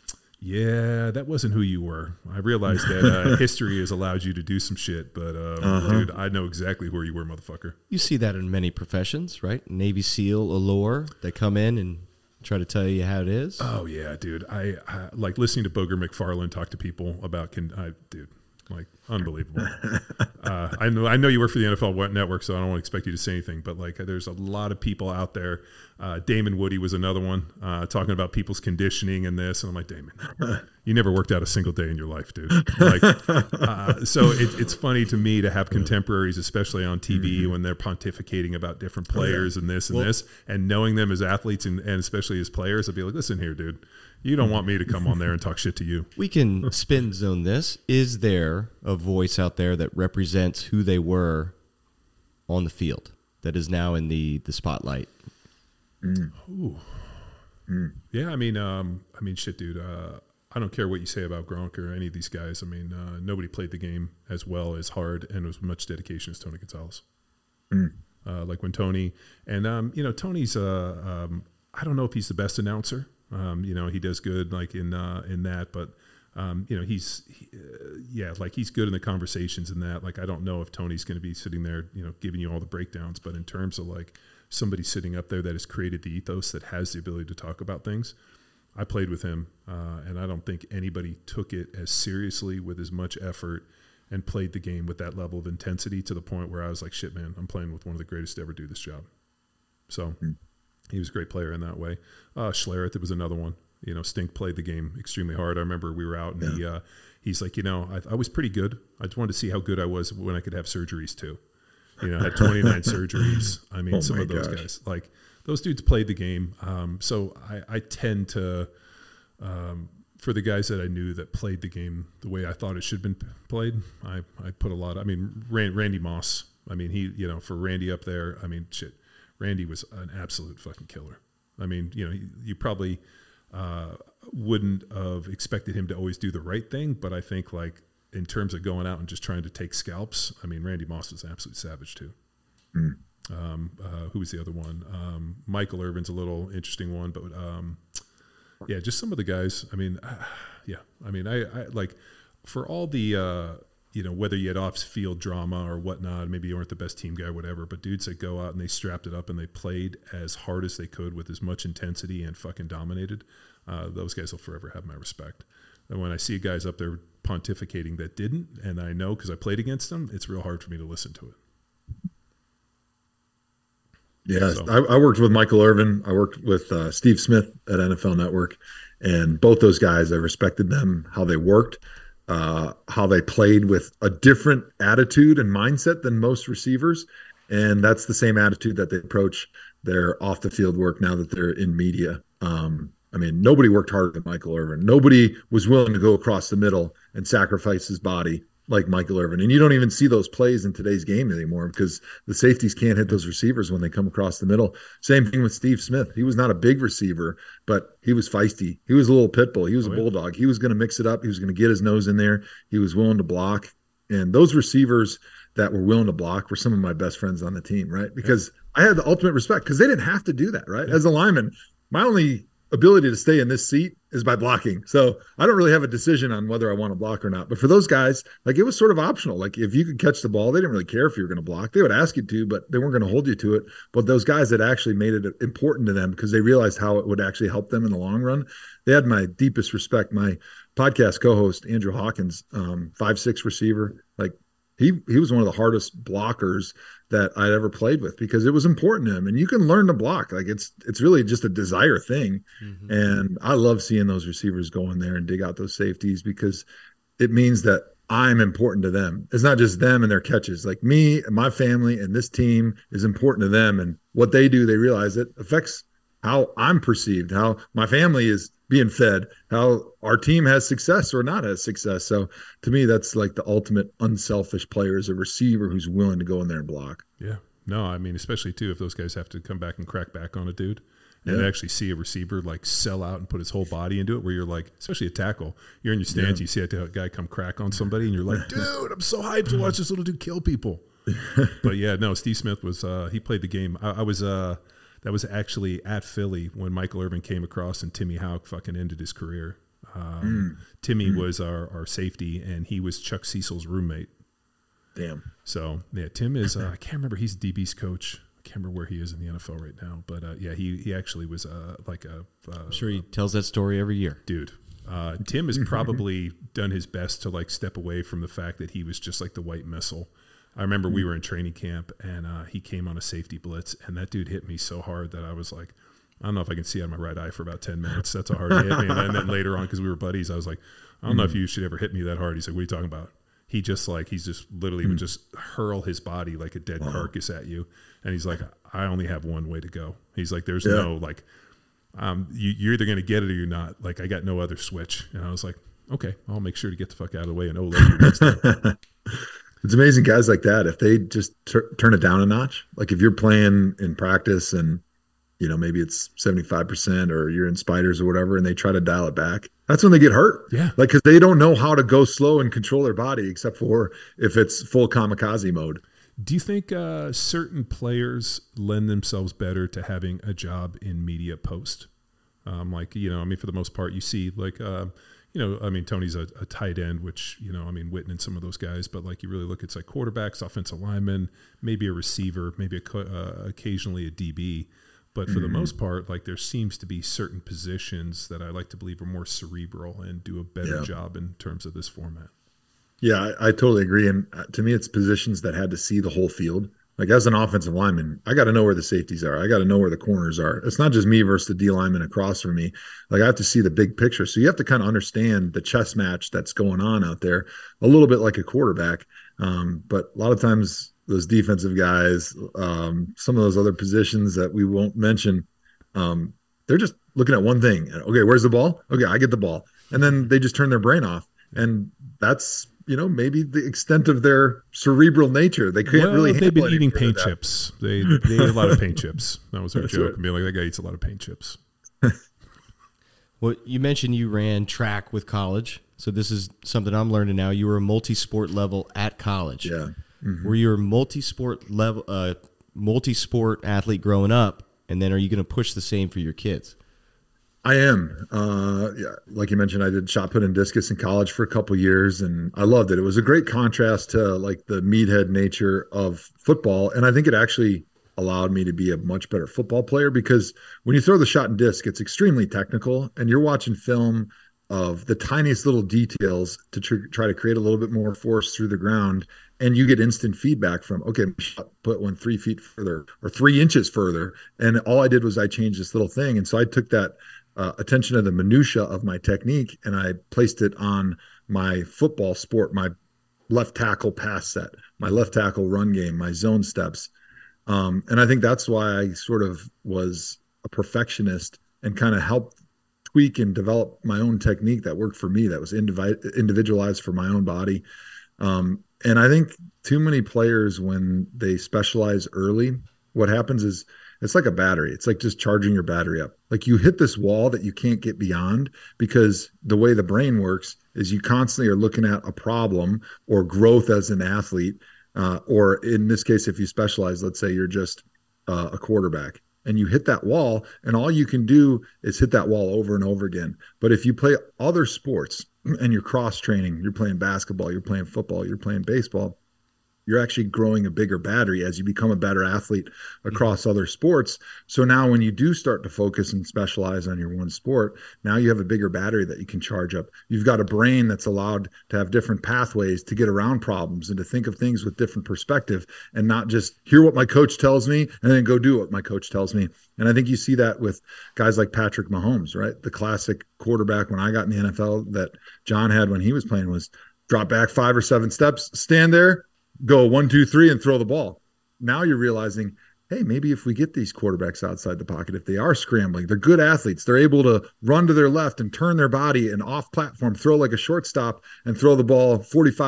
yeah, that wasn't who you were. I realize that uh, history has allowed you to do some shit, but um, uh-huh. dude, I know exactly where you were, motherfucker.
You see that in many professions, right? Navy SEAL, allure, they come in and try to tell you how it is.
Oh yeah, dude. I, I like listening to Booger McFarland talk to people about, can I, dude, like unbelievable. uh, I know, I know you work for the N F L Network, so I don't expect you to say anything, but like, there's a lot of people out there. Uh, Damon Woody was another one, uh, talking about people's conditioning and this. And I'm like, Damon, you never worked out a single day in your life, dude. Like, uh, so it, it's funny to me to have contemporaries, especially on T V, mm-hmm. when they're pontificating about different players oh, yeah. and this and well, this, and knowing them as athletes and, and especially as players, I'd be like, listen here, dude, you don't want me to come on there and talk shit to you.
We can spin zone this. Is there a voice out there that represents who they were on the field that is now in the, the spotlight?
Mm. Ooh. Mm. Yeah, I mean, um, I mean, shit, dude. Uh, I don't care what you say about Gronk or any of these guys. I mean, uh, nobody played the game as well, as hard, and with much dedication as Tony Gonzalez. Mm. Uh, like when Tony and um, you know, Tony's. Uh, um, I don't know if he's the best announcer. Um, you know, he does good like in uh, in that, but um, you know, he's he, uh, yeah, like he's good in the conversations and that. Like, I don't know if Tony's going to be sitting there, you know, giving you all the breakdowns, but in terms of like somebody sitting up there that has created the ethos that has the ability to talk about things. I played with him, uh, and I don't think anybody took it as seriously with as much effort and played the game with that level of intensity to the point where I was like, shit, man, I'm playing with one of the greatest to ever do this job. So mm-hmm. he was a great player in that way. Uh, Schlereth, it was another one. You know, Stink played the game extremely hard. I remember we were out, and yeah. he uh, he's like, you know, I, I was pretty good. I just wanted to see how good I was when I could have surgeries too. You know, I had twenty-nine surgeries. I mean, oh some of those gosh. guys, like those dudes played the game. Um, so I, I tend to, um, for the guys that I knew that played the game the way I thought it should have been played, I, I put a lot. I mean, Rand, Randy Moss. I mean, he, you know, for Randy up there, I mean, shit, Randy was an absolute fucking killer. I mean, you know, you, you probably uh, wouldn't have expected him to always do the right thing, but I think like, in terms of going out and just trying to take scalps, I mean, Randy Moss was an absolute savage too. Mm. Um, uh, who was the other one? Um, Michael Irvin's a little interesting one, but um, yeah, just some of the guys. I mean, uh, yeah, I mean, I, I like for all the, uh, you know, whether you had off-field drama or whatnot, maybe you weren't the best team guy, whatever, but dudes that go out and they strapped it up and they played as hard as they could with as much intensity and fucking dominated, uh, those guys will forever have my respect. And when I see guys up there pontificating that didn't, and I know because I played against them, it's real hard for me to listen to it.
Yeah, so. I, I worked with Michael Irvin. I worked with uh, Steve Smith at N F L Network, and both those guys, I respected them, how they worked, uh, how they played with a different attitude and mindset than most receivers, and that's the same attitude that they approach their off-the-field work now that they're in media. Um, I mean, nobody worked harder than Michael Irvin. Nobody was willing to go across the middle and sacrifice his body like Michael Irvin. And you don't even see those plays in today's game anymore because the safeties can't hit those receivers when they come across the middle. Same thing with Steve Smith. He was not a big receiver, but he was feisty. He was a little pit bull. He was oh, a bulldog. Yeah. He was going to mix it up. He was going to get his nose in there. He was willing to block. And those receivers that were willing to block were some of my best friends on the team, right? Because yeah. I had the ultimate respect because they didn't have to do that, right? Yeah. As a lineman, my only ability to stay in this seat is by blocking. So I don't really have a decision on whether I want to block or not. But for those guys, like it was sort of optional. Like if you could catch the ball, they didn't really care if you were going to block. They would ask you to, but they weren't going to hold you to it. But those guys that actually made it important to them because they realized how it would actually help them in the long run, they had my deepest respect. My podcast co-host, Andrew Hawkins, um, five six receiver, like he he was one of the hardest blockers that I'd ever played with because it was important to him. And you can learn to block. Like it's it's really just a desire thing. Mm-hmm. And I love seeing those receivers go in there and dig out those safeties because it means that I'm important to them. It's not just them and their catches. Like me and my family and this team is important to them. And what they do, they realize it affects how I'm perceived, how my family is being fed, how our team has success or not has success. So to me, that's like the ultimate unselfish player is a receiver who's willing to go in there and block.
Yeah. No, I mean, especially too, if those guys have to come back and crack back on a dude and
Yeah.
actually see a receiver like sell out and put his whole body into it, where you're like, especially a tackle, you're in your stands,
Yeah.
you see a guy come crack on somebody and you're like, dude, I'm so hyped to watch this little dude kill people. But yeah, no, Steve Smith was, uh, he played the game. I, I was, uh, that was actually at Philly when Michael Irvin came across and Timmy Houck fucking ended his career. Um, mm. Timmy mm. was our, our safety, and he was Chuck Cecil's roommate.
Damn.
So yeah, Tim is. Uh, I can't remember. He's D B's coach. I can't remember where he is in the N F L right now. But uh, yeah, he he actually was uh, like a. Uh,
I'm sure he tells that story every year,
dude. Uh, Tim has probably done his best to like step away from the fact that he was just like the white missile. I remember we were in training camp, and uh, he came on a safety blitz, and that dude hit me so hard that I was like, I don't know if I can see out of my right eye for about ten minutes. That's how hard he hit me. And then, then later on, because we were buddies, I was like, I don't mm. know if you should ever hit me that hard. He's like, what are you talking about? He just like, he's just literally mm. would just hurl his body like a dead wow. carcass at you. And he's like, I only have one way to go. He's like, there's yeah. no like, um, you, you're either going to get it or you're not. Like, I got no other switch. And I was like, okay, I'll make sure to get the fuck out of the way and oh, next time.
It's amazing guys like that. If they just tur- turn it down a notch, like if you're playing in practice and, you know, maybe it's seventy-five percent or you're in spiders or whatever, and they try to dial it back, that's when they get hurt.
Yeah.
Like, because they don't know how to go slow and control their body, except for if it's full kamikaze mode.
Do you think uh, certain players lend themselves better to having a job in media post? Um, like, you know, I mean, for the most part, you see like, uh, you know, I mean, Tony's a, a tight end, which, you know, I mean, Witten and some of those guys, but like you really look, it's like quarterbacks, offensive linemen, maybe a receiver, maybe a, uh, occasionally a D B. But for mm-hmm. the most part, like there seems to be certain positions that I like to believe are more cerebral and do a better
yeah.
job in terms of this format.
Yeah, I, I totally agree. And to me, it's positions that had to see the whole field. Like as an offensive lineman, I got to know where the safeties are. I got to know where the corners are. It's not just me versus the D lineman across from me. Like I have to see the big picture. So you have to kind of understand the chess match that's going on out there, a little bit like a quarterback. Um, but a lot of times those defensive guys, um, some of those other positions that we won't mention, um, they're just looking at one thing. Okay, where's the ball? Okay, I get the ball. And then they just turn their brain off. And that's, you know, maybe the extent of their cerebral nature. They can't
well,
really
they've been eating
anything
paint chips. They, they eat a lot of paint chips. That was our
That's
joke.
right.
Being like, that guy eats a lot of paint chips.
Well, you mentioned you ran track with college. So this is something I'm learning now. You were a multi-sport level at college.
Yeah. Mm-hmm.
Were you a multi-sport level, uh, multi-sport athlete growing up, and then are you going to push the same for your kids?
I am. Uh, yeah, like you mentioned, I did shot put and discus in college for a couple years, and I loved it. It was a great contrast to like the meathead nature of football, and I think it actually allowed me to be a much better football player because when you throw the shot and disc, it's extremely technical, and you're watching film of the tiniest little details to tr- try to create a little bit more force through the ground. And you get instant feedback from, okay, shot put one three feet further or three inches further. And all I did was I changed this little thing. And so I took that uh, attention to the minutia of my technique and I placed it on my football sport, my left tackle pass set, my left tackle run game, my zone steps. Um, and I think that's why I sort of was a perfectionist and kind of helped tweak and develop my own technique that worked for me, that was indivi- individualized for my own body. Um, and I think too many players, when they specialize early, what happens is it's like a battery. It's like just charging your battery up. Like you hit this wall that you can't get beyond because the way the brain works is you constantly are looking at a problem or growth as an athlete. Uh, or in this case, if you specialize, let's say you're just uh, a quarterback and you hit that wall and all you can do is hit that wall over and over again. But if you play other sports and you're cross training, you're playing basketball, you're playing football, you're playing baseball, you're actually growing a bigger battery as you become a better athlete across mm-hmm. other sports. So now when you do start to focus and specialize on your one sport, now you have a bigger battery that you can charge up. You've got a brain that's allowed to have different pathways to get around problems and to think of things with different perspective and not just hear what my coach tells me and then go do what my coach tells me. And I think you see that with guys like Patrick Mahomes, right? The classic quarterback when I got in the N F L that John had when he was playing was drop back five or seven steps, stand there, go one, two, three, and throw the ball. Now you're realizing, hey, maybe if we get these quarterbacks outside the pocket, if they are scrambling, they're good athletes. They're able to run to their left and turn their body and off platform, throw like a shortstop and throw the ball forty-five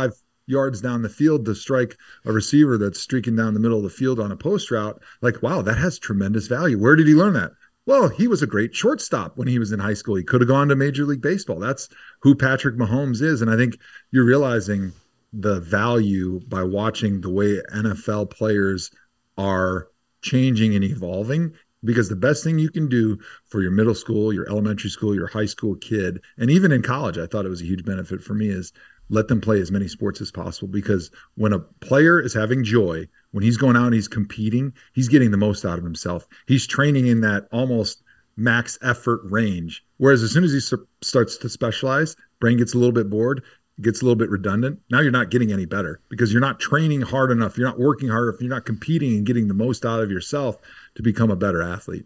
yards down the field to strike a receiver that's streaking down the middle of the field on a post route. Like, wow, that has tremendous value. Where did he learn that? Well, he was a great shortstop when he was in high school. He could have gone to Major League Baseball. That's who Patrick Mahomes is. And I think you're realizing the value by watching the way N F L players are changing and evolving, because the best thing you can do for your middle school, your elementary school, your high school kid, and even in college, I thought it was a huge benefit for me, is let them play as many sports as possible. Because when a player is having joy, when he's going out and he's competing, he's getting the most out of himself. He's training in that almost max effort range. Whereas as soon as he starts to specialize, brain gets a little bit bored, gets a little bit redundant. Now you're not getting any better because you're not training hard enough. You're not working hard enough. You're not competing and getting the most out of yourself to become a better athlete.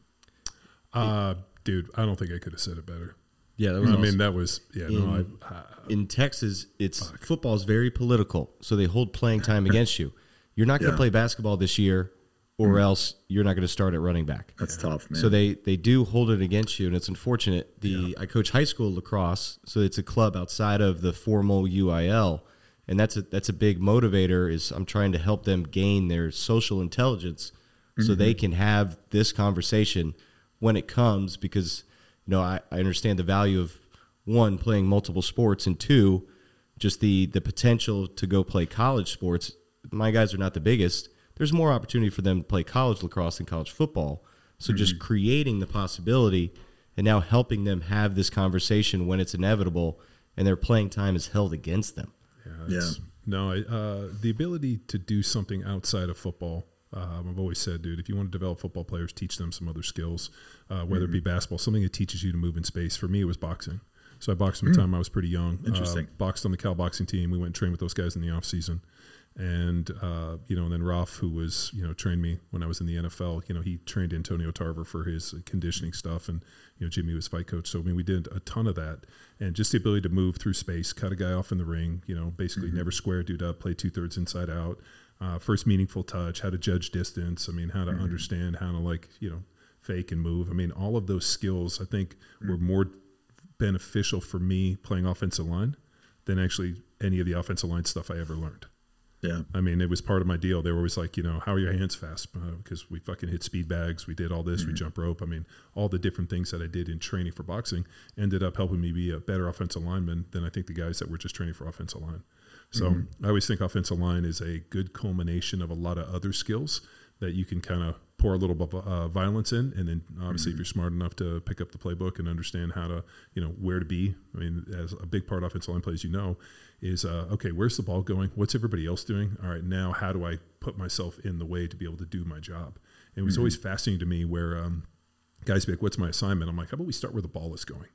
Uh, dude, I don't think I could have said it better.
Yeah, that was
I
awesome.
mean, that was, yeah,
in,
no, I, I,
in Texas, it's football is very political, so they hold playing time against you. You're not going to
Yeah.
play basketball this year, or else you're not going to start at running back.
That's tough, man.
So they, they do hold it against you, and it's unfortunate. The I coach high school lacrosse, so it's a club outside of the formal U I L, and that's a that's a big motivator. Is I'm trying to help them gain their social intelligence, so
Mm-hmm.
they can have this conversation when it comes. Because you know I, I understand the value of one, playing multiple sports, and two, just the the potential to go play college sports. My guys are not the biggest. There's more opportunity for them to play college lacrosse than college football. So mm-hmm. just creating the possibility and now helping them have this conversation when it's inevitable and their playing time is held against them.
Yeah. It's,
Yeah.
No, I, uh, the ability to do something outside of football. Um, I've always said, dude, if you want to develop football players, teach them some other skills, uh, whether mm-hmm. it be basketball, something that teaches you to move in space. For me, it was boxing. So I boxed from the time I was pretty young.
Interesting.
Uh, boxed on the Cal boxing team. We went and trained with those guys in the off season. And, uh, you know, and then Ralph, who was, you know, trained me when I was in the N F L, you know, he trained Antonio Tarver for his conditioning stuff. And, you know, Jimmy was fight coach. So, I mean, we did a ton of that. And just the ability to move through space, cut a guy off in the ring, you know, basically mm-hmm. never square dude up, play two thirds inside out. Uh, first meaningful touch, how to judge distance. I mean, how to mm-hmm. understand how to, like, you know, fake and move. I mean, all of those skills, I think, mm-hmm. were more beneficial for me playing offensive line than actually any of the offensive line stuff I ever learned.
Yeah.
I mean, it was part of my deal. They were always like, you know, how are your hands fast? Uh, because we fucking hit speed bags. We did all this. Mm-hmm. We jump rope. I mean, all the different things that I did in training for boxing ended up helping me be a better offensive lineman than I think the guys that were just training for offensive line. So mm-hmm. I always think offensive line is a good culmination of a lot of other skills that you can kind of pour a little bit of uh, violence in. And then obviously mm-hmm. if you're smart enough to pick up the playbook and understand how to, you know, where to be. I mean, as a big part of offensive line play, as you know, is, uh, okay, where's the ball going? What's everybody else doing? All right, now how do I put myself in the way to be able to do my job? And it was mm-hmm. always fascinating to me where um, guys be like, what's my assignment? I'm like, how about we start where the ball is going?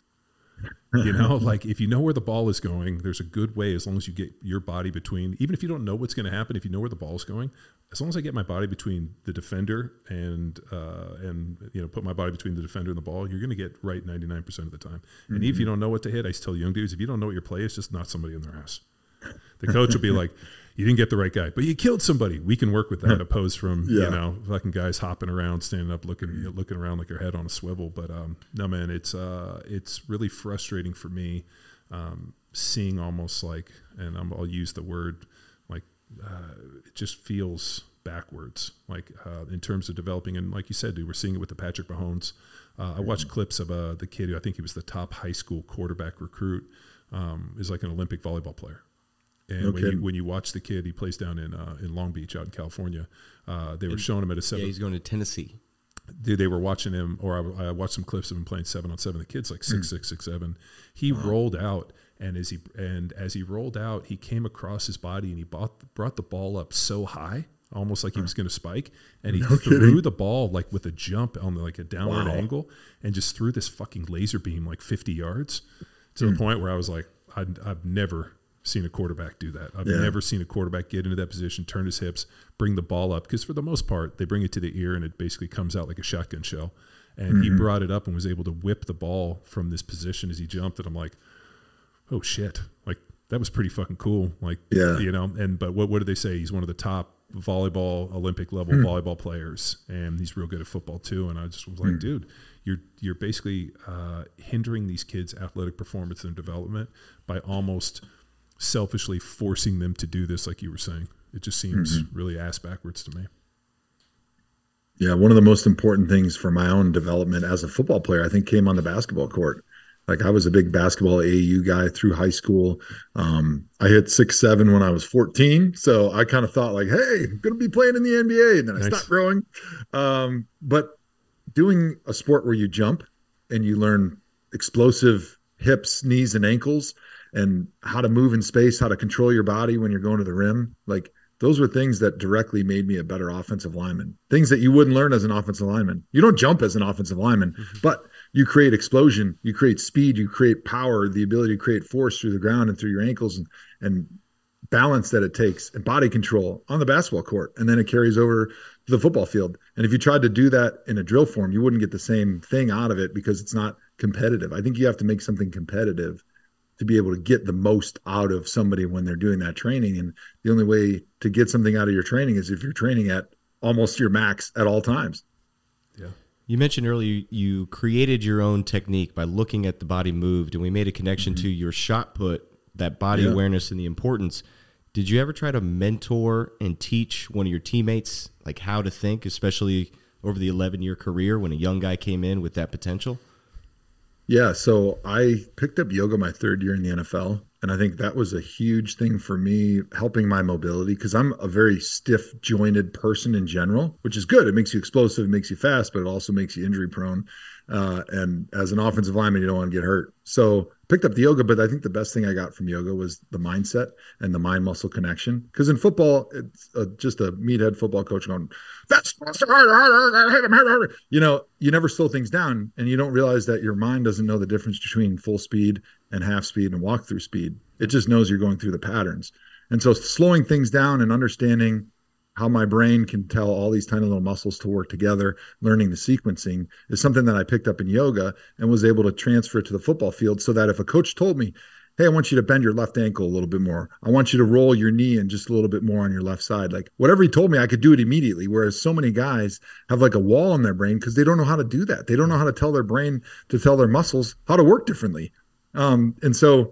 You know, like if you know where the ball is going, there's a good way, as long as you get your body between, even if you don't know what's going to happen, if you know where the ball is going, as long as I get my body between the defender and, uh, and you know, put my body between the defender and the ball, you're going to get right ninety-nine percent of the time. Mm-hmm. And if you don't know what to hit, I tell young dudes, if you don't know what your play is, just knock somebody in their ass. The coach will be like, you didn't get the right guy, but you killed somebody. We can work with that, opposed from, yeah. you know, fucking guys hopping around, standing up, looking you know, looking around like their head on a swivel. But um, no, man, it's uh, it's really frustrating for me um, seeing almost like, and I'm, I'll use the word, like uh, it just feels backwards, like uh, in terms of developing. And like you said, dude, we're seeing it with the Patrick Mahomes. Uh, I watched clips of uh, the kid who I think he was the top high school quarterback recruit, um, is like an Olympic volleyball player. And no when you when you watch the kid, he plays down in uh, in Long Beach, out in California. Uh, they were and, showing him at a seven.
Yeah, he's going to Tennessee.
Dude, they were watching him, or I, I watched some clips of him playing seven on seven. The kid's like six, mm. six, six, seven. He wow. rolled out, and as he and as he rolled out, he came across his body, and he bought, brought the ball up so high, almost like he was going to spike, and he no threw kidding. the ball like with a jump on the, like a downward wow. angle, and just threw this fucking laser beam like fifty yards to mm. the point where I was like, I'd, I've never seen a quarterback do that. I've yeah. never seen a quarterback get into that position, turn his hips, bring the ball up, because for the most part, they bring it to the ear and it basically comes out like a shotgun shell. And mm-hmm. he brought it up and was able to whip the ball from this position as he jumped. And I'm like, oh shit, like that was pretty fucking cool. Like, yeah. you know, and, but what, what did they say? He's one of the top volleyball, Olympic level mm. volleyball players, and he's real good at football too. And I just was like, mm. dude, you're, you're basically uh, hindering these kids' athletic performance and development by almost selfishly forcing them to do this, like you were saying. It just seems
Mm-hmm.
really ass backwards to me.
Yeah, one of the most important things for my own development as a football player, I think, came on the basketball court. Like I was a big basketball A A U guy through high school. Um, I hit six seven when I was fourteen, so I kind of thought like, "Hey, I'm going to be playing in the N B A," and then I
Nice.
stopped growing. Um, but doing a sport where you jump and you learn explosive hips, knees, and ankles, and how to move in space, how to control your body when you're going to the rim, like those were things that directly made me a better offensive lineman. Things that you wouldn't learn as an offensive lineman. You don't jump as an offensive lineman, mm-hmm. but you create explosion, you create speed, you create power, the ability to create force through the ground and through your ankles, and, and balance that it takes, and body control on the basketball court. And then it carries over to the football field. And if you tried to do that in a drill form, you wouldn't get the same thing out of it because it's not competitive. I think you have to make something competitive to be able to get the most out of somebody when they're doing that training. And the only way to get something out of your training is if you're training at almost your max at all times.
Yeah.
You mentioned earlier you created your own technique by looking at the body moved, and we made a connection mm-hmm. to your shot put, that body yeah. awareness and the importance. Did you ever try to mentor and teach one of your teammates like how to think, especially over the eleven-year career when a young guy came in with that potential?
Yeah, so I picked up yoga my third year in the N F L, and I think that was a huge thing for me, helping my mobility, because I'm a very stiff-jointed person in general, which is good. It makes you explosive, it makes you fast, but it also makes you injury-prone. Uh, and as an offensive lineman, you don't want to get hurt. So picked up the yoga, but I think the best thing I got from yoga was the mindset and the mind-muscle connection. Because in football, it's a, just a meathead football coach going, that's you know, you never slow things down, and you don't realize that your mind doesn't know the difference between full speed and half speed and walk-through speed. It just knows you're going through the patterns. And so slowing things down and understanding how my brain can tell all these tiny little muscles to work together, learning the sequencing, is something that I picked up in yoga and was able to transfer to the football field, so that if a coach told me, hey, I want you to bend your left ankle a little bit more, I want you to roll your knee in just a little bit more on your left side, like whatever he told me, I could do it immediately. Whereas so many guys have like a wall in their brain because they don't know how to do that. They don't know how to tell their brain to tell their muscles how to work differently. Um, and so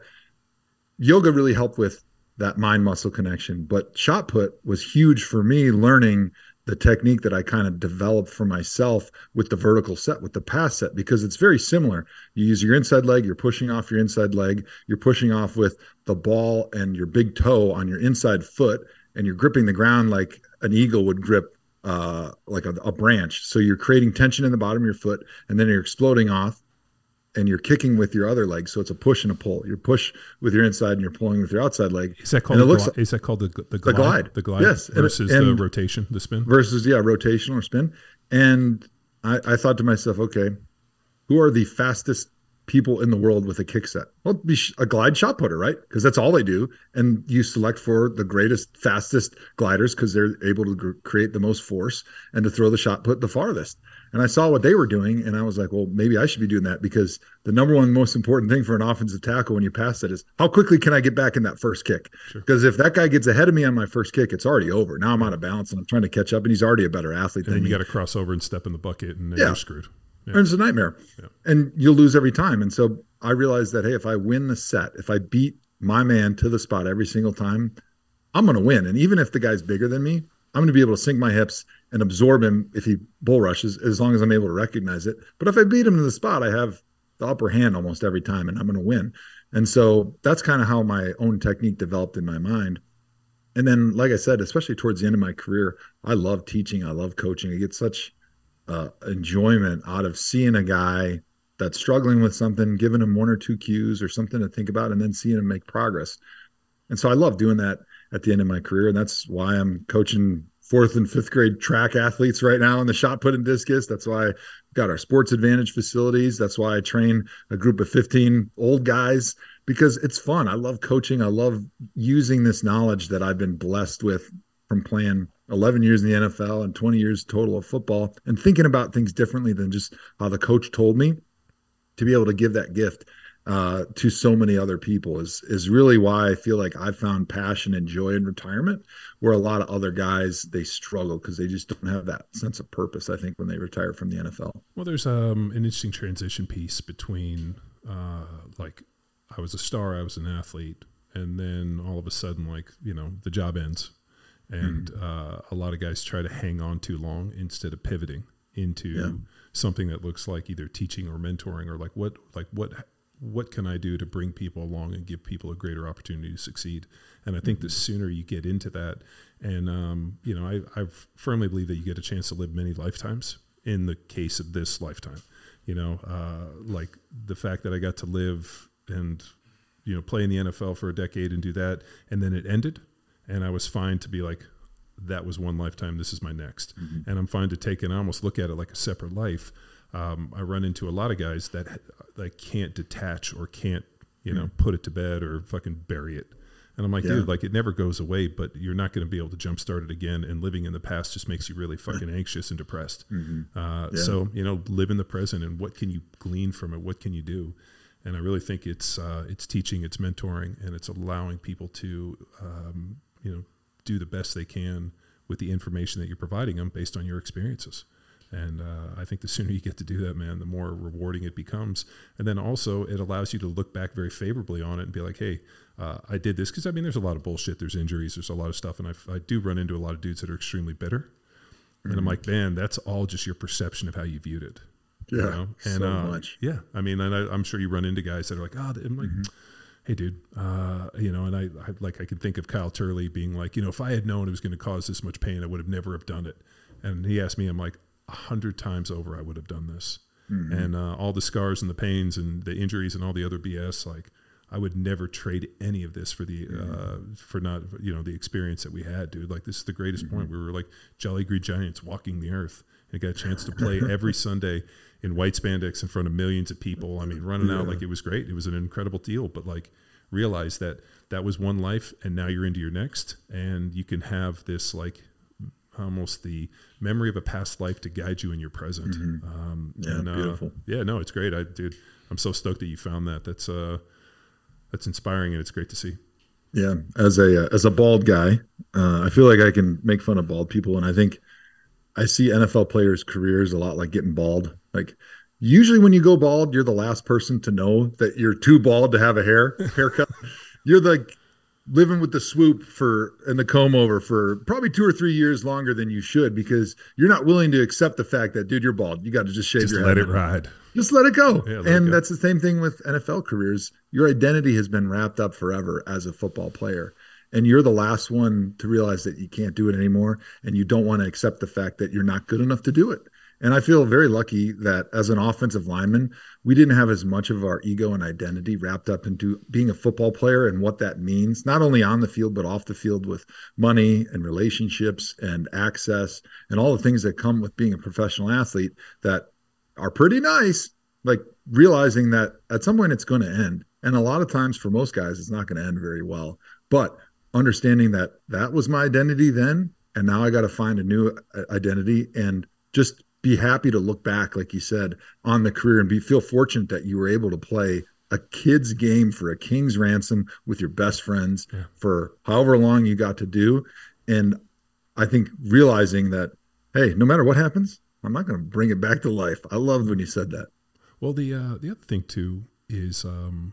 yoga really helped with that mind-muscle connection. But shot put was huge for me, learning the technique that I kind of developed for myself with the vertical set, with the pass set, because it's very similar. You use your inside leg, you're pushing off your inside leg, you're pushing off with the ball and your big toe on your inside foot, and you're gripping the ground like an eagle would grip uh, like a, a branch. So you're creating tension in the bottom of your foot, and then you're exploding off, and you're kicking with your other leg. So it's a push and a pull. You push with your inside and you're pulling with your outside leg.
Is that called, the,
looks,
gli- is that called the, the, glide?
the glide?
The glide.
Yes.
Versus
and, and
the rotation, the spin?
Versus, yeah, rotational or spin. And I, I thought to myself, okay, who are the fastest people in the world with a kick set? Well, it'd be a glide shot putter, right? Because that's all they do. And you select for the greatest, fastest gliders because they're able to gr- create the most force and to throw the shot put the farthest. And I saw what they were doing, and I was like, well, maybe I should be doing that, because the number one most important thing for an offensive tackle when you pass it is how quickly can I get back in that first kick? Because sure. if that guy gets ahead of me on my first kick, it's already over. Now I'm out of balance, and I'm trying to catch up, and he's already a better athlete
and
than
then you
me.
got to cross over and step in the bucket, and then
yeah.
you're screwed.
Yeah. It's a nightmare. Yeah. And you'll lose every time. And so I realized that, hey, if I win the set, if I beat my man to the spot every single time, I'm going to win. And even if the guy's bigger than me, I'm going to be able to sink my hips and absorb him if he bull rushes, as long as I'm able to recognize it. But if I beat him to the spot, I have the upper hand almost every time, and I'm going to win. And so that's kind of how my own technique developed in my mind. And then, like I said, especially towards the end of my career, I love teaching. I love coaching. I get such uh, enjoyment out of seeing a guy that's struggling with something, giving him one or two cues or something to think about, and then seeing him make progress. And so I love doing that at the end of my career. And that's why I'm coaching fourth and fifth grade track athletes right now in the shot put and discus. That's why I've got our Sports Advantage facilities. That's why I train a group of fifteen old guys, because it's fun. I love coaching. I love using this knowledge that I've been blessed with from playing eleven years in the N F L and twenty years total of football, and thinking about things differently than just how the coach told me, to be able to give that gift uh, to so many other people is is really why I feel like I found passion and joy in retirement, where a lot of other guys, they struggle because they just don't have that sense of purpose, I think, when they retire from the N F L.
Well, there's um, an interesting transition piece between uh, like I was a star, I was an athlete, and then all of a sudden, like, you know, the job ends. And
Mm-hmm.
uh, a lot of guys try to hang on too long instead of pivoting into
Yeah.
something that looks like either teaching or mentoring, or like what, like what, what can I do to bring people along and give people a greater opportunity to succeed? And I think the sooner you get into that, and um, you know, I, I firmly believe that you get a chance to live many lifetimes in the case of this lifetime. You know, uh, like the fact that I got to live and, you know, play in the N F L for a decade and do that, and then it ended, and I was fine to be like, that was one lifetime, this is my next. Mm-hmm. And I'm fine to take it, and I almost look at it like a separate life. Um, I run into a lot of guys that like can't detach or can't, you know, mm-hmm. put it to bed or fucking bury it. And I'm like, yeah. dude, like it never goes away, but you're not going to be able to jumpstart it again. And living in the past just makes you really fucking anxious and depressed. Mm-hmm. Uh, yeah. So, you know, live in the present, and what can you glean from it? What can you do? And I really think it's uh, it's teaching, it's mentoring, and it's allowing people to, um, you know, do the best they can with the information that you're providing them based on your experiences. And uh, I think the sooner you get to do that, man, the more rewarding it becomes. And then also it allows you to look back very favorably on it and be like, hey, uh, I did this. Because, I mean, there's a lot of bullshit. There's injuries. There's a lot of stuff. And I, I do run into a lot of dudes that are extremely bitter. Mm-hmm. And I'm like, man, that's all just your perception of how you viewed it.
Yeah,
you know? and,
so
uh,
much.
Yeah, I mean, and I, I'm sure you run into guys that are like, oh, I'm like, mm-hmm. hey, dude, uh, you know, and I, I like I can think of Kyle Turley being like, you know, if I had known it was going to cause this much pain, I would have never have done it. And he asked me, I'm like, a hundred times over, I would have done this. Mm-hmm. And uh, all the scars and the pains and the injuries and all the other B S, like I would never trade any of this for the mm-hmm. uh, for not you know the experience that we had, dude. Like this is the greatest mm-hmm. point. We were like Jolly Green Giants walking the earth, and got a chance to play every Sunday in white spandex in front of millions of people. I mean, running yeah. out, like it was great. It was an incredible deal. But like, realize that that was one life, and now you're into your next, and you can have this like almost the memory of a past life to guide you in your present.
Mm-hmm.
Um,
yeah,
and, uh,
beautiful.
Yeah, no, it's great. I, dude, I'm so stoked that you found that. That's uh, that's inspiring, and it's great to see.
Yeah, as a uh, as a bald guy, uh, I feel like I can make fun of bald people, and I think I see N F L players' careers a lot like getting bald. Like usually, when you go bald, you're the last person to know that you're too bald to have a hair haircut. You're like living with the swoop for and the comb over for probably two or three years longer than you should, because you're not willing to accept the fact that, dude, you're bald. You got to just shave
just
your
let
head.
Let it ride.
Just let it go.
Yeah, let
and
it go.
That's the same thing with N F L careers. Your identity has been wrapped up forever as a football player. And you're the last one to realize that you can't do it anymore. And you don't want to accept the fact that you're not good enough to do it. And I feel very lucky that as an offensive lineman, we didn't have as much of our ego and identity wrapped up into being a football player and what that means, not only on the field, but off the field with money and relationships and access and all the things that come with being a professional athlete that are pretty nice, like realizing that at some point it's going to end. And a lot of times for most guys, it's not going to end very well. But understanding that that was my identity then, and now I got to find a new identity, and just be happy to look back, like you said, on the career and be feel fortunate that you were able to play a kid's game for a king's ransom with your best friends yeah. for however long you got to do. And I think realizing that, hey, no matter what happens, I'm not going to bring it back to life. I loved when you said that.
Well, the uh, the other thing too is um,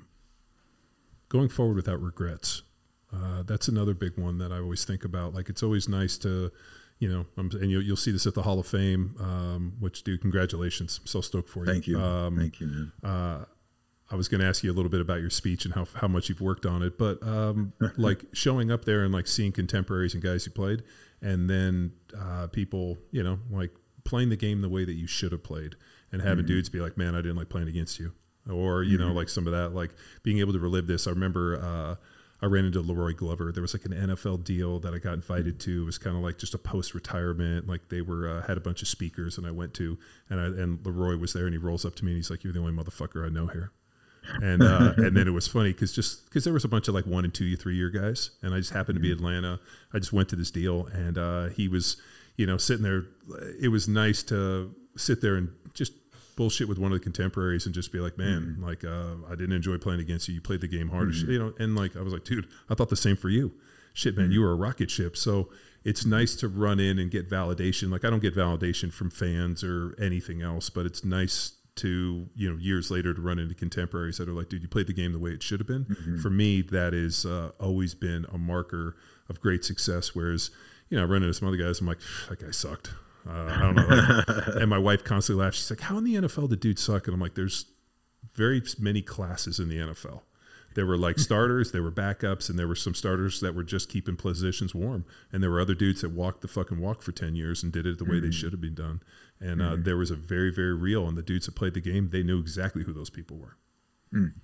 going forward without regrets. Uh, that's another big one that I always think about. Like, it's always nice to, you know, um, and you'll, you'll see this at the Hall of Fame, um, which, dude, congratulations. I'm so stoked for you.
Thank you.
Um,
Thank you, man.
Uh, I was going to ask you a little bit about your speech and how how much you've worked on it, but um, like showing up there and like seeing contemporaries and guys who played, and then uh, people, you know, like playing the game the way that you should have played, and having mm-hmm. dudes be like, man, I didn't like playing against you. Or, you mm-hmm. know, like some of that, like being able to relive this. I remember uh, I ran into Leroy Glover. There was like an N F L deal that I got invited to. It was kind of like just a post-retirement. Like they were uh, had a bunch of speakers, and I went to, and I, and Leroy was there, and he rolls up to me, and he's like, "You're the only motherfucker I know here." And uh, and then it was funny because just because there was a bunch of like one and two, three year guys, and I just happened to be in Atlanta. I just went to this deal, and uh, he was, you know, sitting there. It was nice to sit there and just bullshit with one of the contemporaries and just be like, man, mm-hmm. like uh, I didn't enjoy playing against you. You played the game hard, mm-hmm. you know. And like I was like, dude, I thought the same for you. Shit, man, mm-hmm. you were a rocket ship. So it's nice to run in and get validation. Like I don't get validation from fans or anything else, but it's nice to, you know, years later to run into contemporaries that are like, dude, you played the game the way it should have been.
Mm-hmm.
For me, that is uh, always been a marker of great success. Whereas, you know, I run into some other guys, I'm like, that guy sucked. Uh, I don't know. Like, and my wife constantly laughs. She's like, how in the N F L did dudes suck? And I'm like, there's very many classes in the N F L. There were like starters, there were backups, and there were some starters that were just keeping positions warm. And there were other dudes that walked the fucking walk for ten years and did it the way mm-hmm. they should have been done. And uh, mm-hmm. there was a very, very real, and the dudes that played the game, they knew exactly who those people were. Mm.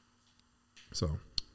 So.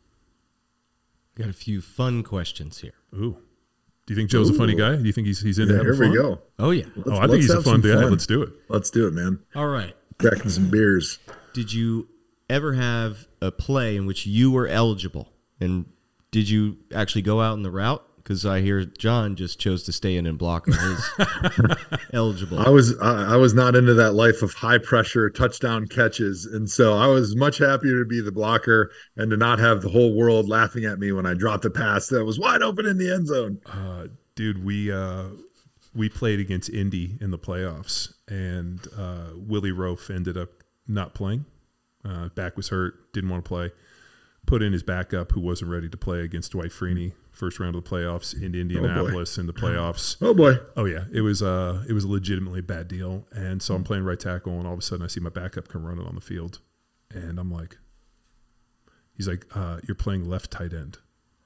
Got a few fun questions here.
Ooh. Do you think Joe's Ooh. a funny guy? Do you think he's he's into
yeah,
having
here
fun?
we go.
Oh, yeah.
Let's, oh, I think he's a fun guy. Let's do it.
Let's do it, man.
All right.
Cracking some beers.
Did you ever have a play in which you were eligible? And did you actually go out in the route? Because I hear John just chose to stay in and block on his eligible.
I was I, I was not into that life of high pressure touchdown catches, and so I was much happier to be the blocker and to not have the whole world laughing at me when I dropped a pass that was wide open in the end zone.
Uh, dude, we uh, we played against Indy in the playoffs, and uh, Willie Rofe ended up not playing. Uh, back was hurt, didn't want to play. Put in his backup, who wasn't ready to play, against Dwight Freeney. First round of the playoffs in Indianapolis oh in the playoffs.
Oh boy!
Oh yeah, it was uh it was a legitimately bad deal. And so I'm playing right tackle, and all of a sudden I see my backup come running on the field, and I'm like, he's like, uh, "You're playing left tight end."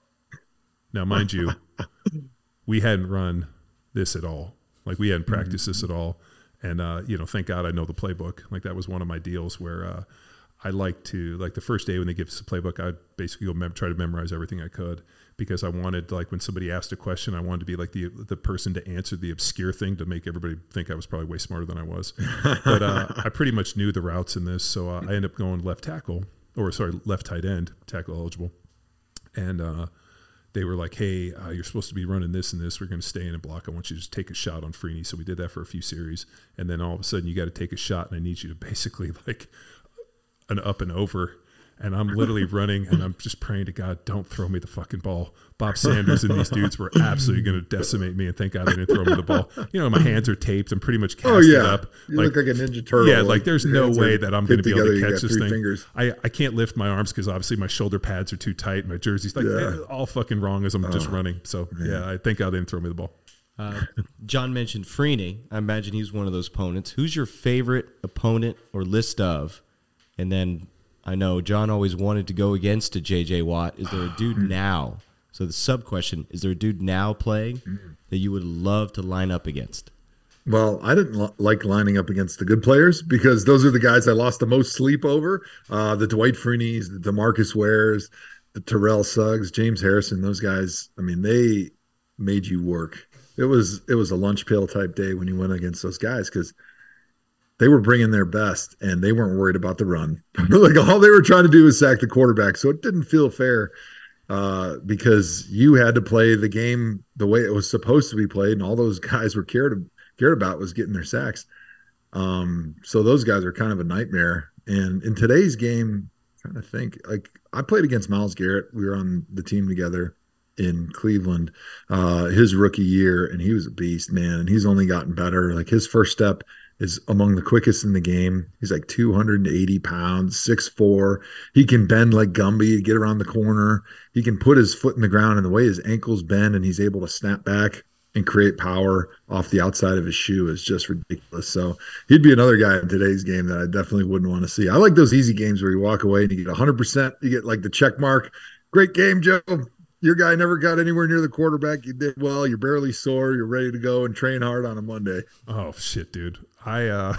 Now, mind you, we hadn't run this at all. Like we hadn't practiced this at all, and uh, you know, thank God I know the playbook. Like that was one of my deals where uh, I like to like the first day when they give us a playbook, I'd basically go mem- try to memorize everything I could. Because I wanted, like, when somebody asked a question, I wanted to be like the the person to answer the obscure thing to make everybody think I was probably way smarter than I was. But uh, I pretty much knew the routes in this, so uh, I ended up going left tackle, or sorry, left tight end, tackle eligible. And uh, they were like, hey, uh, you're supposed to be running this and this. We're going to stay in and block. I want you to just take a shot on Freeney. So we did that for a few series. And then all of a sudden, you got to take a shot, and I need you to basically, like, an up and over. And I'm literally running, and I'm just praying to God, don't throw me the fucking ball. Bob Sanders and these dudes were absolutely going to decimate me, and thank God they didn't throw me the ball. You know, my hands are taped. I'm pretty much casted
oh, yeah.
up.
You
like,
look like a Ninja Turtle.
Yeah, like there's no way that I'm going to be able to catch this thing.
Fingers.
I, I can't lift my arms because obviously my shoulder pads are too tight. My jersey's like
yeah.
eh, all fucking wrong as I'm oh, just running. So, man. yeah, I thank God they didn't throw me the ball.
Uh, John mentioned Freeney. I imagine he's one of those opponents. Who's your favorite opponent or list of? And then I know John always wanted to go against a J J Watt. Is there a dude now? So the sub question, is there a dude now playing that you would love to line up against?
Well, I didn't lo- like lining up against the good players because those are the guys I lost the most sleep over. Uh, the Dwight Freeneys, the DeMarcus Wares, the Terrell Suggs, James Harrison, those guys, I mean, they made you work. It was it was a lunch pail type day when you went against those guys because they were bringing their best, and they weren't worried about the run. Like all they were trying to do was sack the quarterback. So it didn't feel fair uh, because you had to play the game the way it was supposed to be played, and all those guys were cared, cared about was getting their sacks. Um, so those guys are kind of a nightmare. And in today's game, I'm trying to think, like I played against Myles Garrett. We were on the team together in Cleveland, uh, his rookie year, and he was a beast, man. And he's only gotten better. Like his first step is among the quickest in the game. He's like two hundred eighty pounds, six foot four. He can bend like Gumby to get around the corner. He can put his foot in the ground, and the way his ankles bend and he's able to snap back and create power off the outside of his shoe is just ridiculous. So he'd be another guy in today's game that I definitely wouldn't want to see. I like those easy games where you walk away and you get one hundred percent. You get like the check mark. Great game, Joe. Your guy never got anywhere near the quarterback. You did well. You're barely sore. You're ready to go and train hard on a Monday.
Oh, shit, dude. I, uh,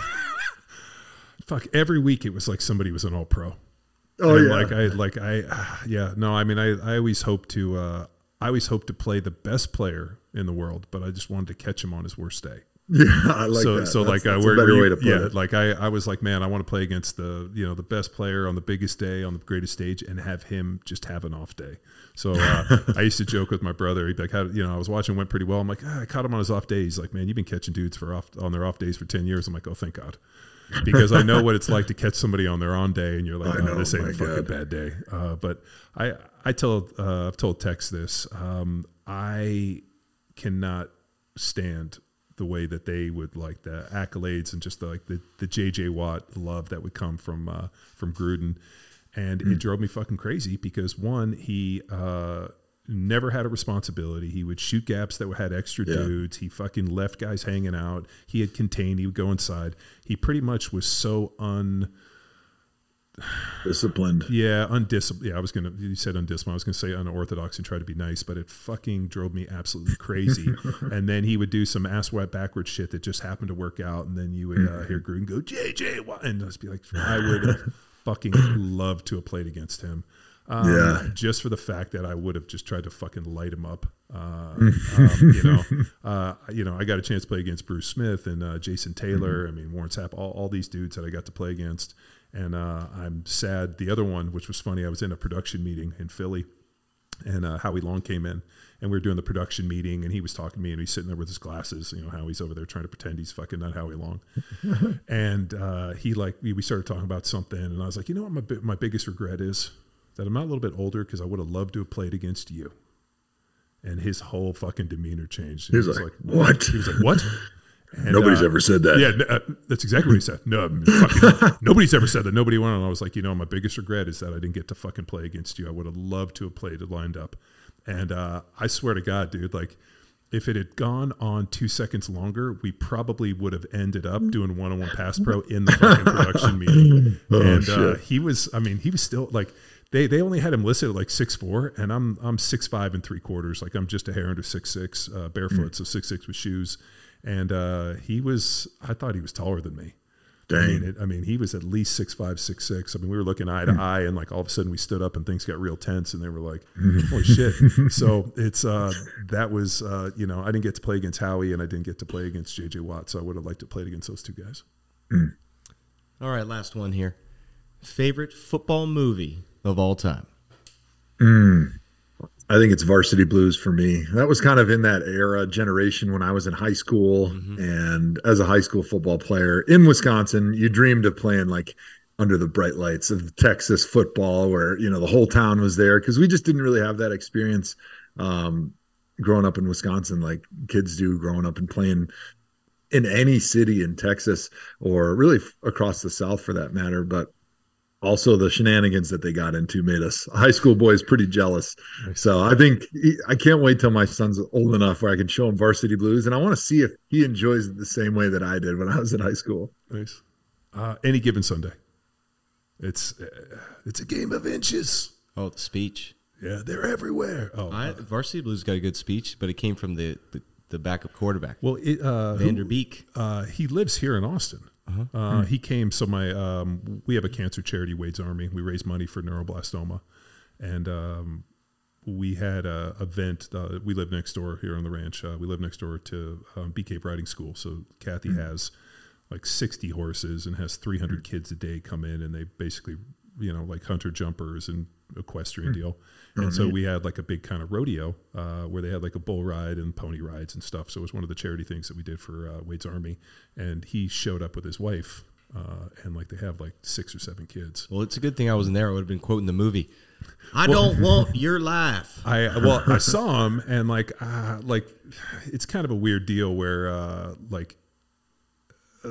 fuck, every week it was like somebody was an all pro.
Oh,
and
yeah.
Like, I, like, I, uh, yeah, no, I mean, I, I always hope to, uh, I always hope to play the best player in the world, but I just wanted to catch him on his worst day.
Yeah, I like
so,
that.
So,
that's,
like, uh,
that's
where,
a better
you,
way to put
yeah,
it.
like, I, I was like, man, I want to play against the, you know, the best player on the biggest day, on the greatest stage, and have him just have an off day. So uh, I used to joke with my brother. He'd be like, how, you know, I was watching, went pretty well. I'm like, ah, I caught him on his off day. He's like, man, you've been catching dudes for off on their off days for ten years. I'm like, oh, thank God. Because I know what it's like to catch somebody on their on day, and you're like, oh, know, this ain't a fucking God. bad day. Uh, but I, I tell, uh, I've told Tex this. Um, I cannot stand the way that they would like the accolades and just the, like the, the J J Watt love that would come from uh, from Gruden. And mm. it drove me fucking crazy because, one, he uh, never had a responsibility. He would shoot gaps that had extra yeah. dudes. He fucking left guys hanging out. He had contained. He would go inside. He pretty much was so un...
disciplined.
Yeah, undisciplined. Yeah, I was going to, you said undisciplined. I was going to say unorthodox and try to be nice, but it fucking drove me absolutely crazy. And then he would do some ass wet backwards shit that just happened to work out. And then you would uh, hear Gruden go, J J, what? And just be like, I would have fucking loved to have played against him. Um, yeah. Just for the fact that I would have just tried to fucking light him up. Uh, um, you know, uh, you know, I got a chance to play against Bruce Smith and uh, Jason Taylor. Mm-hmm. I mean, Warren Sapp, all, all these dudes that I got to play against. And uh, I'm sad. The other one, which was funny, I was in a production meeting in Philly, and uh, Howie Long came in, and we were doing the production meeting, and he was talking to me, and he's sitting there with his glasses. You know, Howie's over there trying to pretend he's fucking not Howie Long. And uh, he like we, we started talking about something, and I was like, you know what, my my biggest regret is that I'm not a little bit older because I would have loved to have played against you. And his whole fucking demeanor changed.
He was, he was like, like, what?
He was like, what? And,
nobody's
uh,
ever said that.
Yeah, uh, that's exactly what he said. No, I mean, fucking, nobody's ever said that. Nobody went on. I was like, you know, my biggest regret is that I didn't get to fucking play against you. I would have loved to have played it lined up. And uh, I swear to God, dude, like if it had gone on two seconds longer, we probably would have ended up doing one-on-one pass pro in the fucking production meeting.
Oh,
and
shit.
Uh, he was, I mean, he was still like, They they only had him listed at like six four, and I'm I'm six five and three quarters. Like I'm just a hair under six six, uh, barefoot, mm. so six six with shoes. And uh, he was, I thought he was taller than me.
Dang.
I mean, it, I mean, he was at least six five, six six. I mean, we were looking eye to mm. eye, and like all of a sudden we stood up and things got real tense, and they were like, holy shit. So it's, uh, that was, uh, you know, I didn't get to play against Howie, and I didn't get to play against J J Watt, so I would have liked to play against those two guys.
Mm.
All right, last one here. Favorite football movie of all time?
Mm. I think it's Varsity Blues for me. That was kind of in that era, generation when I was in high school. Mm-hmm. And as a high school football player in Wisconsin, you dreamed of playing like under the bright lights of Texas football where, you know, the whole town was there because we just didn't really have that experience um, growing up in Wisconsin like kids do growing up and playing in any city in Texas or really f- across the South for that matter. But also, the shenanigans that they got into made us high school boys pretty jealous. Nice. So I think he, I can't wait till my son's old enough where I can show him Varsity Blues, and I want to see if he enjoys it the same way that I did when I was in high school.
Nice. Uh, any given Sunday, it's uh, it's a game of inches.
Oh, the speech.
Yeah, they're everywhere. Oh,
I,
uh,
Varsity Blues got a good speech, but it came from the the, the backup quarterback.
Well, it, uh,
Vander Beek.
Uh, he lives here in Austin. Uh-huh. Uh, mm. He came, so my um, we have a cancer charity, Wade's Army. We raise money for neuroblastoma, and um, we had a event. Uh, we live next door here on the ranch. Uh, we live next door to um, Bee Cave Riding School. So Kathy mm. has like sixty horses and has three hundred mm. kids a day come in, and they basically, you know, like hunter jumpers and equestrian mm. deal. And oh, so man. we had like a big kind of rodeo uh, where they had like a bull ride and pony rides and stuff. So it was one of the charity things that we did for uh, Wade's Army. And he showed up with his wife uh, and like they have like six or seven kids.
Well, it's a good thing I wasn't there. I would have been quoting the movie. I well, don't want your life.
I well, I saw him and like uh, like it's kind of a weird deal where uh, like uh,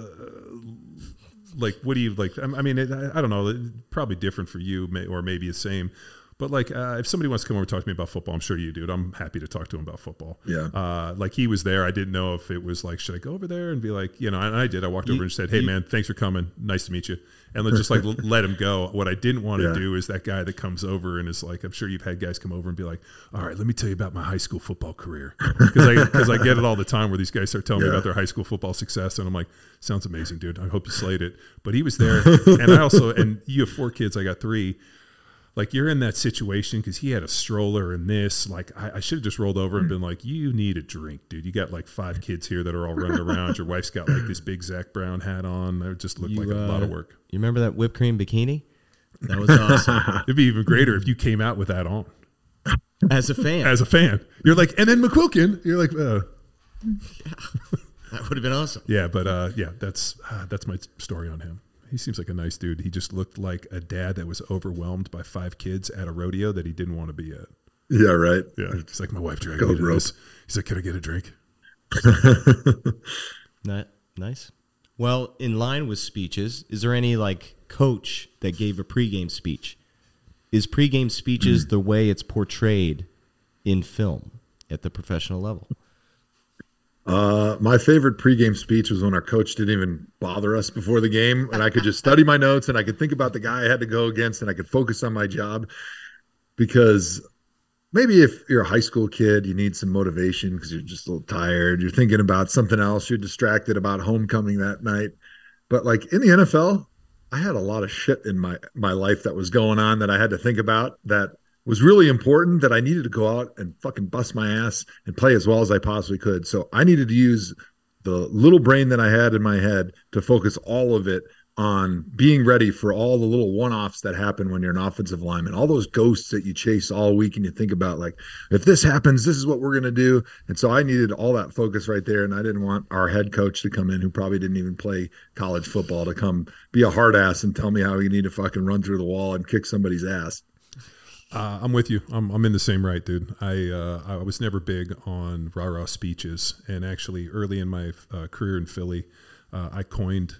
like what do you like? I mean, it, I don't know. Probably different for you, or maybe the same. But like, uh, if somebody wants to come over and talk to me about football, I'm sure you do. I'm happy to talk to him about football.
Yeah.
Uh, like he was there. I didn't know if it was like, should I go over there and be like, you know, and I did. I walked you, over and said, hey, you, man, thanks for coming. Nice to meet you. And let's just like let him go. What I didn't want to yeah. do is that guy that comes over and is like, I'm sure you've had guys come over and be like, all right, let me tell you about my high school football career. Because I, cause I get it all the time where these guys start telling yeah. me about their high school football success. And I'm like, sounds amazing, dude. I hope you slayed it. But he was there. And I also, and you have four kids. I got three. Like you're in that situation because he had a stroller and this. Like I, I should have just rolled over and been like, "You need a drink, dude. You got like five kids here that are all running around. Your wife's got like this big Zach Brown hat on. It just looked you, like a uh, lot of work."
You remember that whipped cream bikini? That was awesome.
It'd be even greater if you came out with that on.
As a fan.
As a fan, you're like, and then McQuilkin. You're like, uh.
yeah, that would have been awesome.
Yeah, but uh, yeah, that's uh, that's my story on him. He seems like a nice dude. He just looked like a dad that was overwhelmed by five kids at a rodeo that he didn't want to be at.
Yeah, right.
Yeah, it's like my wife dragged me to this. He's like, "Can I get a drink?"
Not nice. Well, in line with speeches, is there any like coach that gave a pregame speech? Is pregame speeches the way it's portrayed in film at the professional level?
Uh, my favorite pregame speech was when our coach didn't even bother us before the game, and I could just study my notes and I could think about the guy I had to go against, and I could focus on my job. Because maybe if you're a high school kid, you need some motivation because you're just a little tired. You're thinking about something else. You're distracted about homecoming that night. But like in the N F L, I had a lot of shit in my, my life that was going on that I had to think about that was really important, that I needed to go out and fucking bust my ass and play as well as I possibly could. So I needed to use the little brain that I had in my head to focus all of it on being ready for all the little one-offs that happen when you're an offensive lineman, all those ghosts that you chase all week and you think about, like, if this happens, this is what we're going to do. And so I needed all that focus right there, and I didn't want our head coach to come in, who probably didn't even play college football, to come be a hard ass and tell me how you need to fucking run through the wall and kick somebody's ass.
Uh, I'm with you. I'm, I'm in the same right, dude. I uh, I was never big on rah-rah speeches, and actually early in my uh, career in Philly, uh, I coined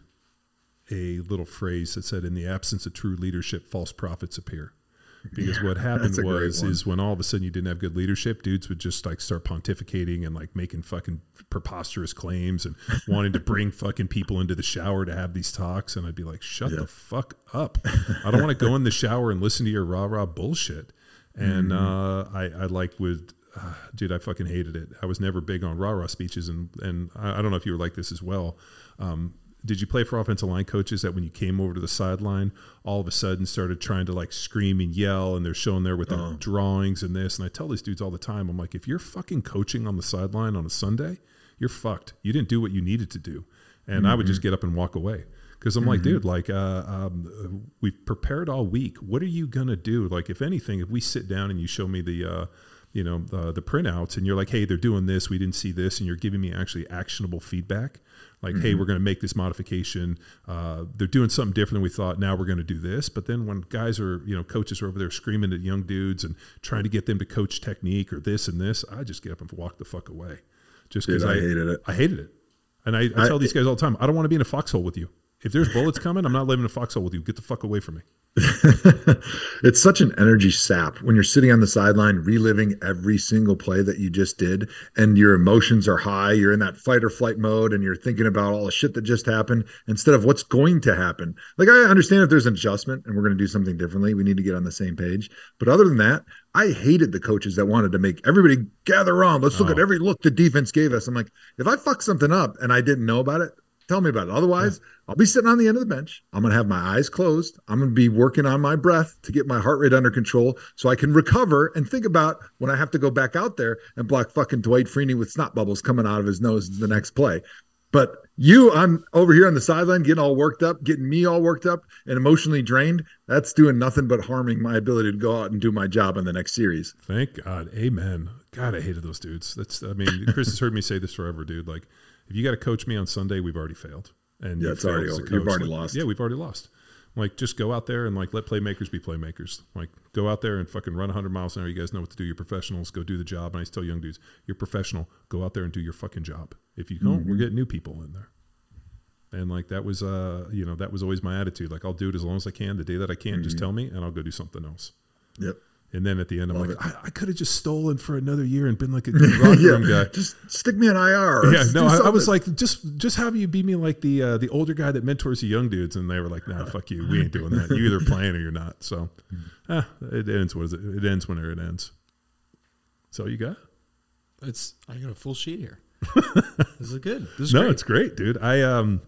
a little phrase that said, in the absence of true leadership, false prophets appear. Because what happened was, is when all of a sudden you didn't have good leadership, dudes would just like start pontificating and like making fucking preposterous claims and wanting to bring fucking people into the shower to have these talks. And I'd be like, shut yeah. the fuck up. I don't want to go in the shower and listen to your rah rah bullshit. And mm-hmm. uh, I, I like would, uh, dude, I fucking hated it. I was never big on rah rah speeches. And, and I, I don't know if you were like this as well. Um, Did you play for offensive line coaches that when you came over to the sideline, all of a sudden started trying to like scream and yell, and they're showing there with their oh. drawings and this? And I tell these dudes all the time, I'm like, if you're fucking coaching on the sideline on a Sunday, you're fucked. You didn't do what you needed to do. And mm-hmm. I would just get up and walk away. Because I'm mm-hmm. like, dude, like uh, um, we've prepared all week. What are you going to do? Like, if anything, if we sit down and you show me the uh, you know, the, the printouts, and you're like, hey, they're doing this, we didn't see this, and you're giving me actually actionable feedback. Like, mm-hmm. hey, we're going to make this modification. Uh, they're doing something different than we thought. Now we're going to do this. But then when guys are, you know, coaches are over there screaming at young dudes and trying to get them to coach technique or this and this, I just get up and walk the fuck away. Just because I,
I hated it.
I hated it. And I, I tell I, these guys all the time, I don't want to be in a foxhole with you. If there's bullets coming, I'm not living in a foxhole with you. Get the fuck away from me.
It's such an energy sap when you're sitting on the sideline reliving every single play that you just did, and your emotions are high. You're in that fight or flight mode, and you're thinking about all the shit that just happened instead of what's going to happen. Like, I understand if there's an adjustment and we're going to do something differently, we need to get on the same page. But other than that, I hated the coaches that wanted to make everybody gather around. Let's look oh. at every look the defense gave us. I'm like, if I fuck something up and I didn't know about it, tell me about it. Otherwise, yeah. I'll be sitting on the end of the bench. I'm going to have my eyes closed. I'm going to be working on my breath to get my heart rate under control so I can recover and think about when I have to go back out there and block fucking Dwight Freeney with snot bubbles coming out of his nose the next play. But you, I'm over here on the sideline getting all worked up, getting me all worked up and emotionally drained. That's doing nothing but harming my ability to go out and do my job in the next series.
Thank God. Amen. God, I hated those dudes. That's, I mean, Chris has heard me say this forever, dude. Like, if you got to coach me on Sunday, we've already failed. And
yeah, it's already over. You've already
like,
lost.
Yeah, we've already lost. Like, just go out there and like let playmakers be playmakers. Like, go out there and fucking run one hundred miles an hour. You guys know what to do. You're professionals. Go do the job. And I just tell young dudes, you're professional. Go out there and do your fucking job. If you don't, mm-hmm. we're getting new people in there. And like that was, uh, you know, that was always my attitude. Like, I'll do it as long as I can. The day that I can't, mm-hmm. just tell me, and I'll go do something else.
Yep.
And then at the end, I'm Love like, I, I could have just stolen for another year and been like a good rock
yeah,
room guy.
Just stick me on I R.
Yeah, no, I, I was like, just just have you be me like the uh, the older guy that mentors the young dudes. And they were like, nah, fuck you. We ain't doing that. You either playing or you're not. So eh, it ends. What is it? It ends whenever it ends. So you got?
It's I got a full sheet here. This is good. This is
no,
great.
It's great, dude. I um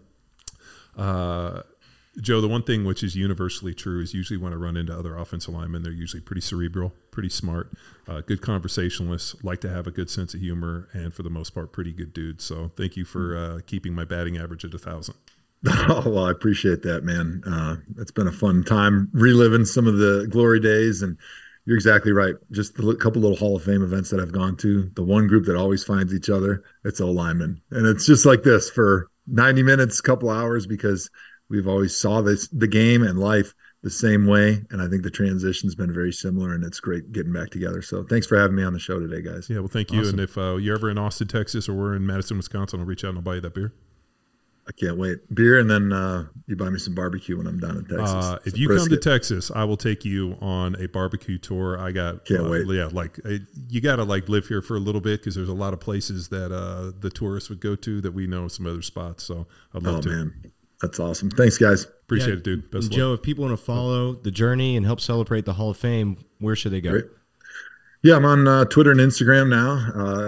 uh. Joe, the one thing which is universally true is usually when I run into other offensive linemen, they're usually pretty cerebral, pretty smart, uh, good conversationalists, like to have a good sense of humor, and for the most part, pretty good dudes. So thank you for uh, keeping my batting average at a thousand.
Oh, well, I appreciate that, man. Uh, it's been a fun time reliving some of the glory days, and you're exactly right. Just a couple little Hall of Fame events that I've gone to. The one group that always finds each other, it's O linemen. And it's just like this for ninety minutes, couple hours, because we've always saw this, the game and life the same way. And I think the transition's been very similar, and it's great getting back together. So thanks for having me on the show today, guys.
Yeah, well, thank you.
Awesome.
And if uh, you're ever in Austin, Texas, or we're in Madison, Wisconsin, I'll reach out and I'll buy you that beer.
I can't wait. Beer, and then uh, you buy me some barbecue when I'm down in Texas.
Uh, if
Some
you
brisket.
come to Texas, I will take you on a barbecue tour. I got
Can't
uh,
wait.
Yeah, like uh, you got to like live here for a little bit because there's a lot of places that uh, the tourists would go to that we know some other spots. So I'd love
Oh,
to.
man. That's awesome. Thanks, guys.
Appreciate
Yeah,
it, dude. Best
and
of
Joe,
luck.
if people want to follow the journey and help celebrate the Hall of Fame, where should they go?
Great. Yeah, I'm on uh, Twitter and Instagram now,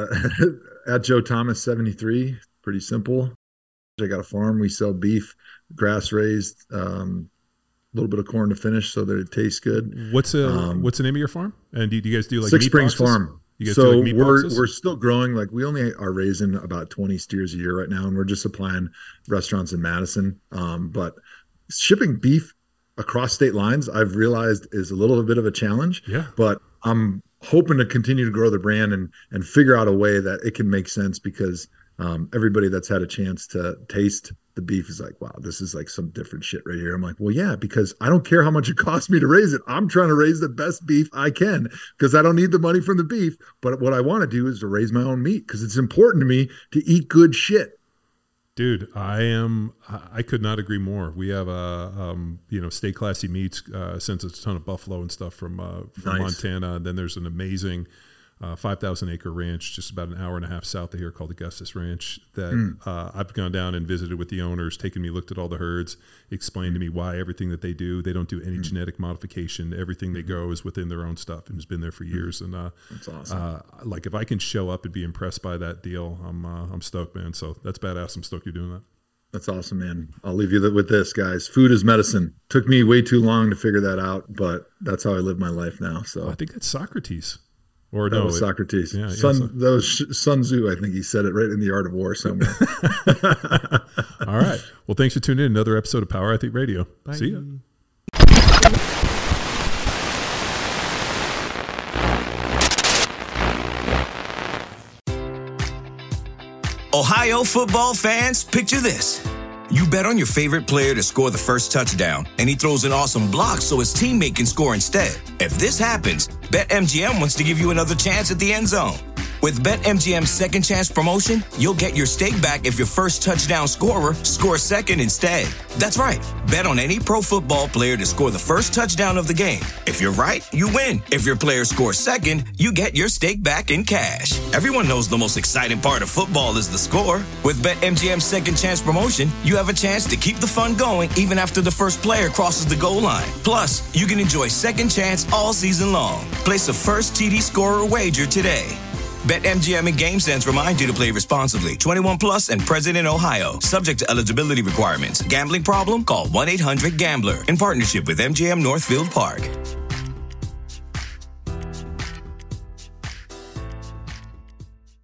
uh, at Joe Thomas seventy-three. Pretty simple. I got a farm. We sell beef, grass raised, um, a little bit of corn to finish so that it tastes good.
What's a
Um,
what's the name of your farm? And do, do you guys do like
Six
meat
Springs
boxes?
Farm.
You guys
So
do like meat
we're
boxes?
we're still growing. Like we only are raising about twenty steers a year right now, and we're just supplying restaurants in Madison. Um, but shipping beef across state lines, I've realized, is a little bit of a challenge.
Yeah.
But I'm hoping to continue to grow the brand and and figure out a way that it can make sense, because um, everybody that's had a chance to taste the beef is like, wow, this is like some different shit right here. I'm like, well, yeah, because I don't care how much it costs me to raise it. I'm trying to raise the best beef I can because I don't need the money from the beef. But what I want to do is to raise my own meat because it's important to me to eat good shit.
Dude, I am. I could not agree more. We have a, um, you know, Stay Classy Meats uh, sends us a ton of buffalo and stuff from uh, from
Nice.
Montana. And then there's an amazing uh, five thousand acre ranch just about an hour and a half south of here called Augustus Ranch that
Mm.
uh, I've gone down and visited with the owners, taken me, looked at all the herds, explained to me why everything that they do, they don't do any genetic modification. Everything they grow is within their own stuff and has been there for years. And uh,
That's awesome.
uh, like if I can show up and be impressed by that deal, I'm uh, I'm stoked, man. So that's badass. I'm stoked you're doing that.
That's awesome, man. I'll leave you with this, guys. Food is medicine. Took me way too long to figure that out, but that's how I live my life now. So
I think that's Socrates. Or
that
no,
was
it-
Socrates.
yeah, yeah,
Sun,
so-
that was Sun Tzu. I think he said it right in The Art of War somewhere.
All right. Well, thanks for tuning in. Another episode of Power Athlete Radio. See ya.
Ohio football fans, picture this. You bet on your favorite player to score the first touchdown, and he throws an awesome block so his teammate can score instead. If this happens, BetMGM wants to give you another chance at the end zone. With BetMGM's second chance promotion, you'll get your stake back if your first touchdown scorer scores second instead. That's right. Bet on any pro football player to score the first touchdown of the game. If you're right, you win. If your player scores second, you get your stake back in cash. Everyone knows the most exciting part of football is the score. With BetMGM's second chance promotion, you have a chance to keep the fun going even after the first player crosses the goal line. Plus, you can enjoy second chance all season long. Place a first T D scorer wager today. BetMGM and GameSense remind you to play responsibly. twenty-one plus and present in Ohio. Subject to eligibility requirements. Gambling problem? Call one eight hundred gambler in partnership with M G M Northfield Park.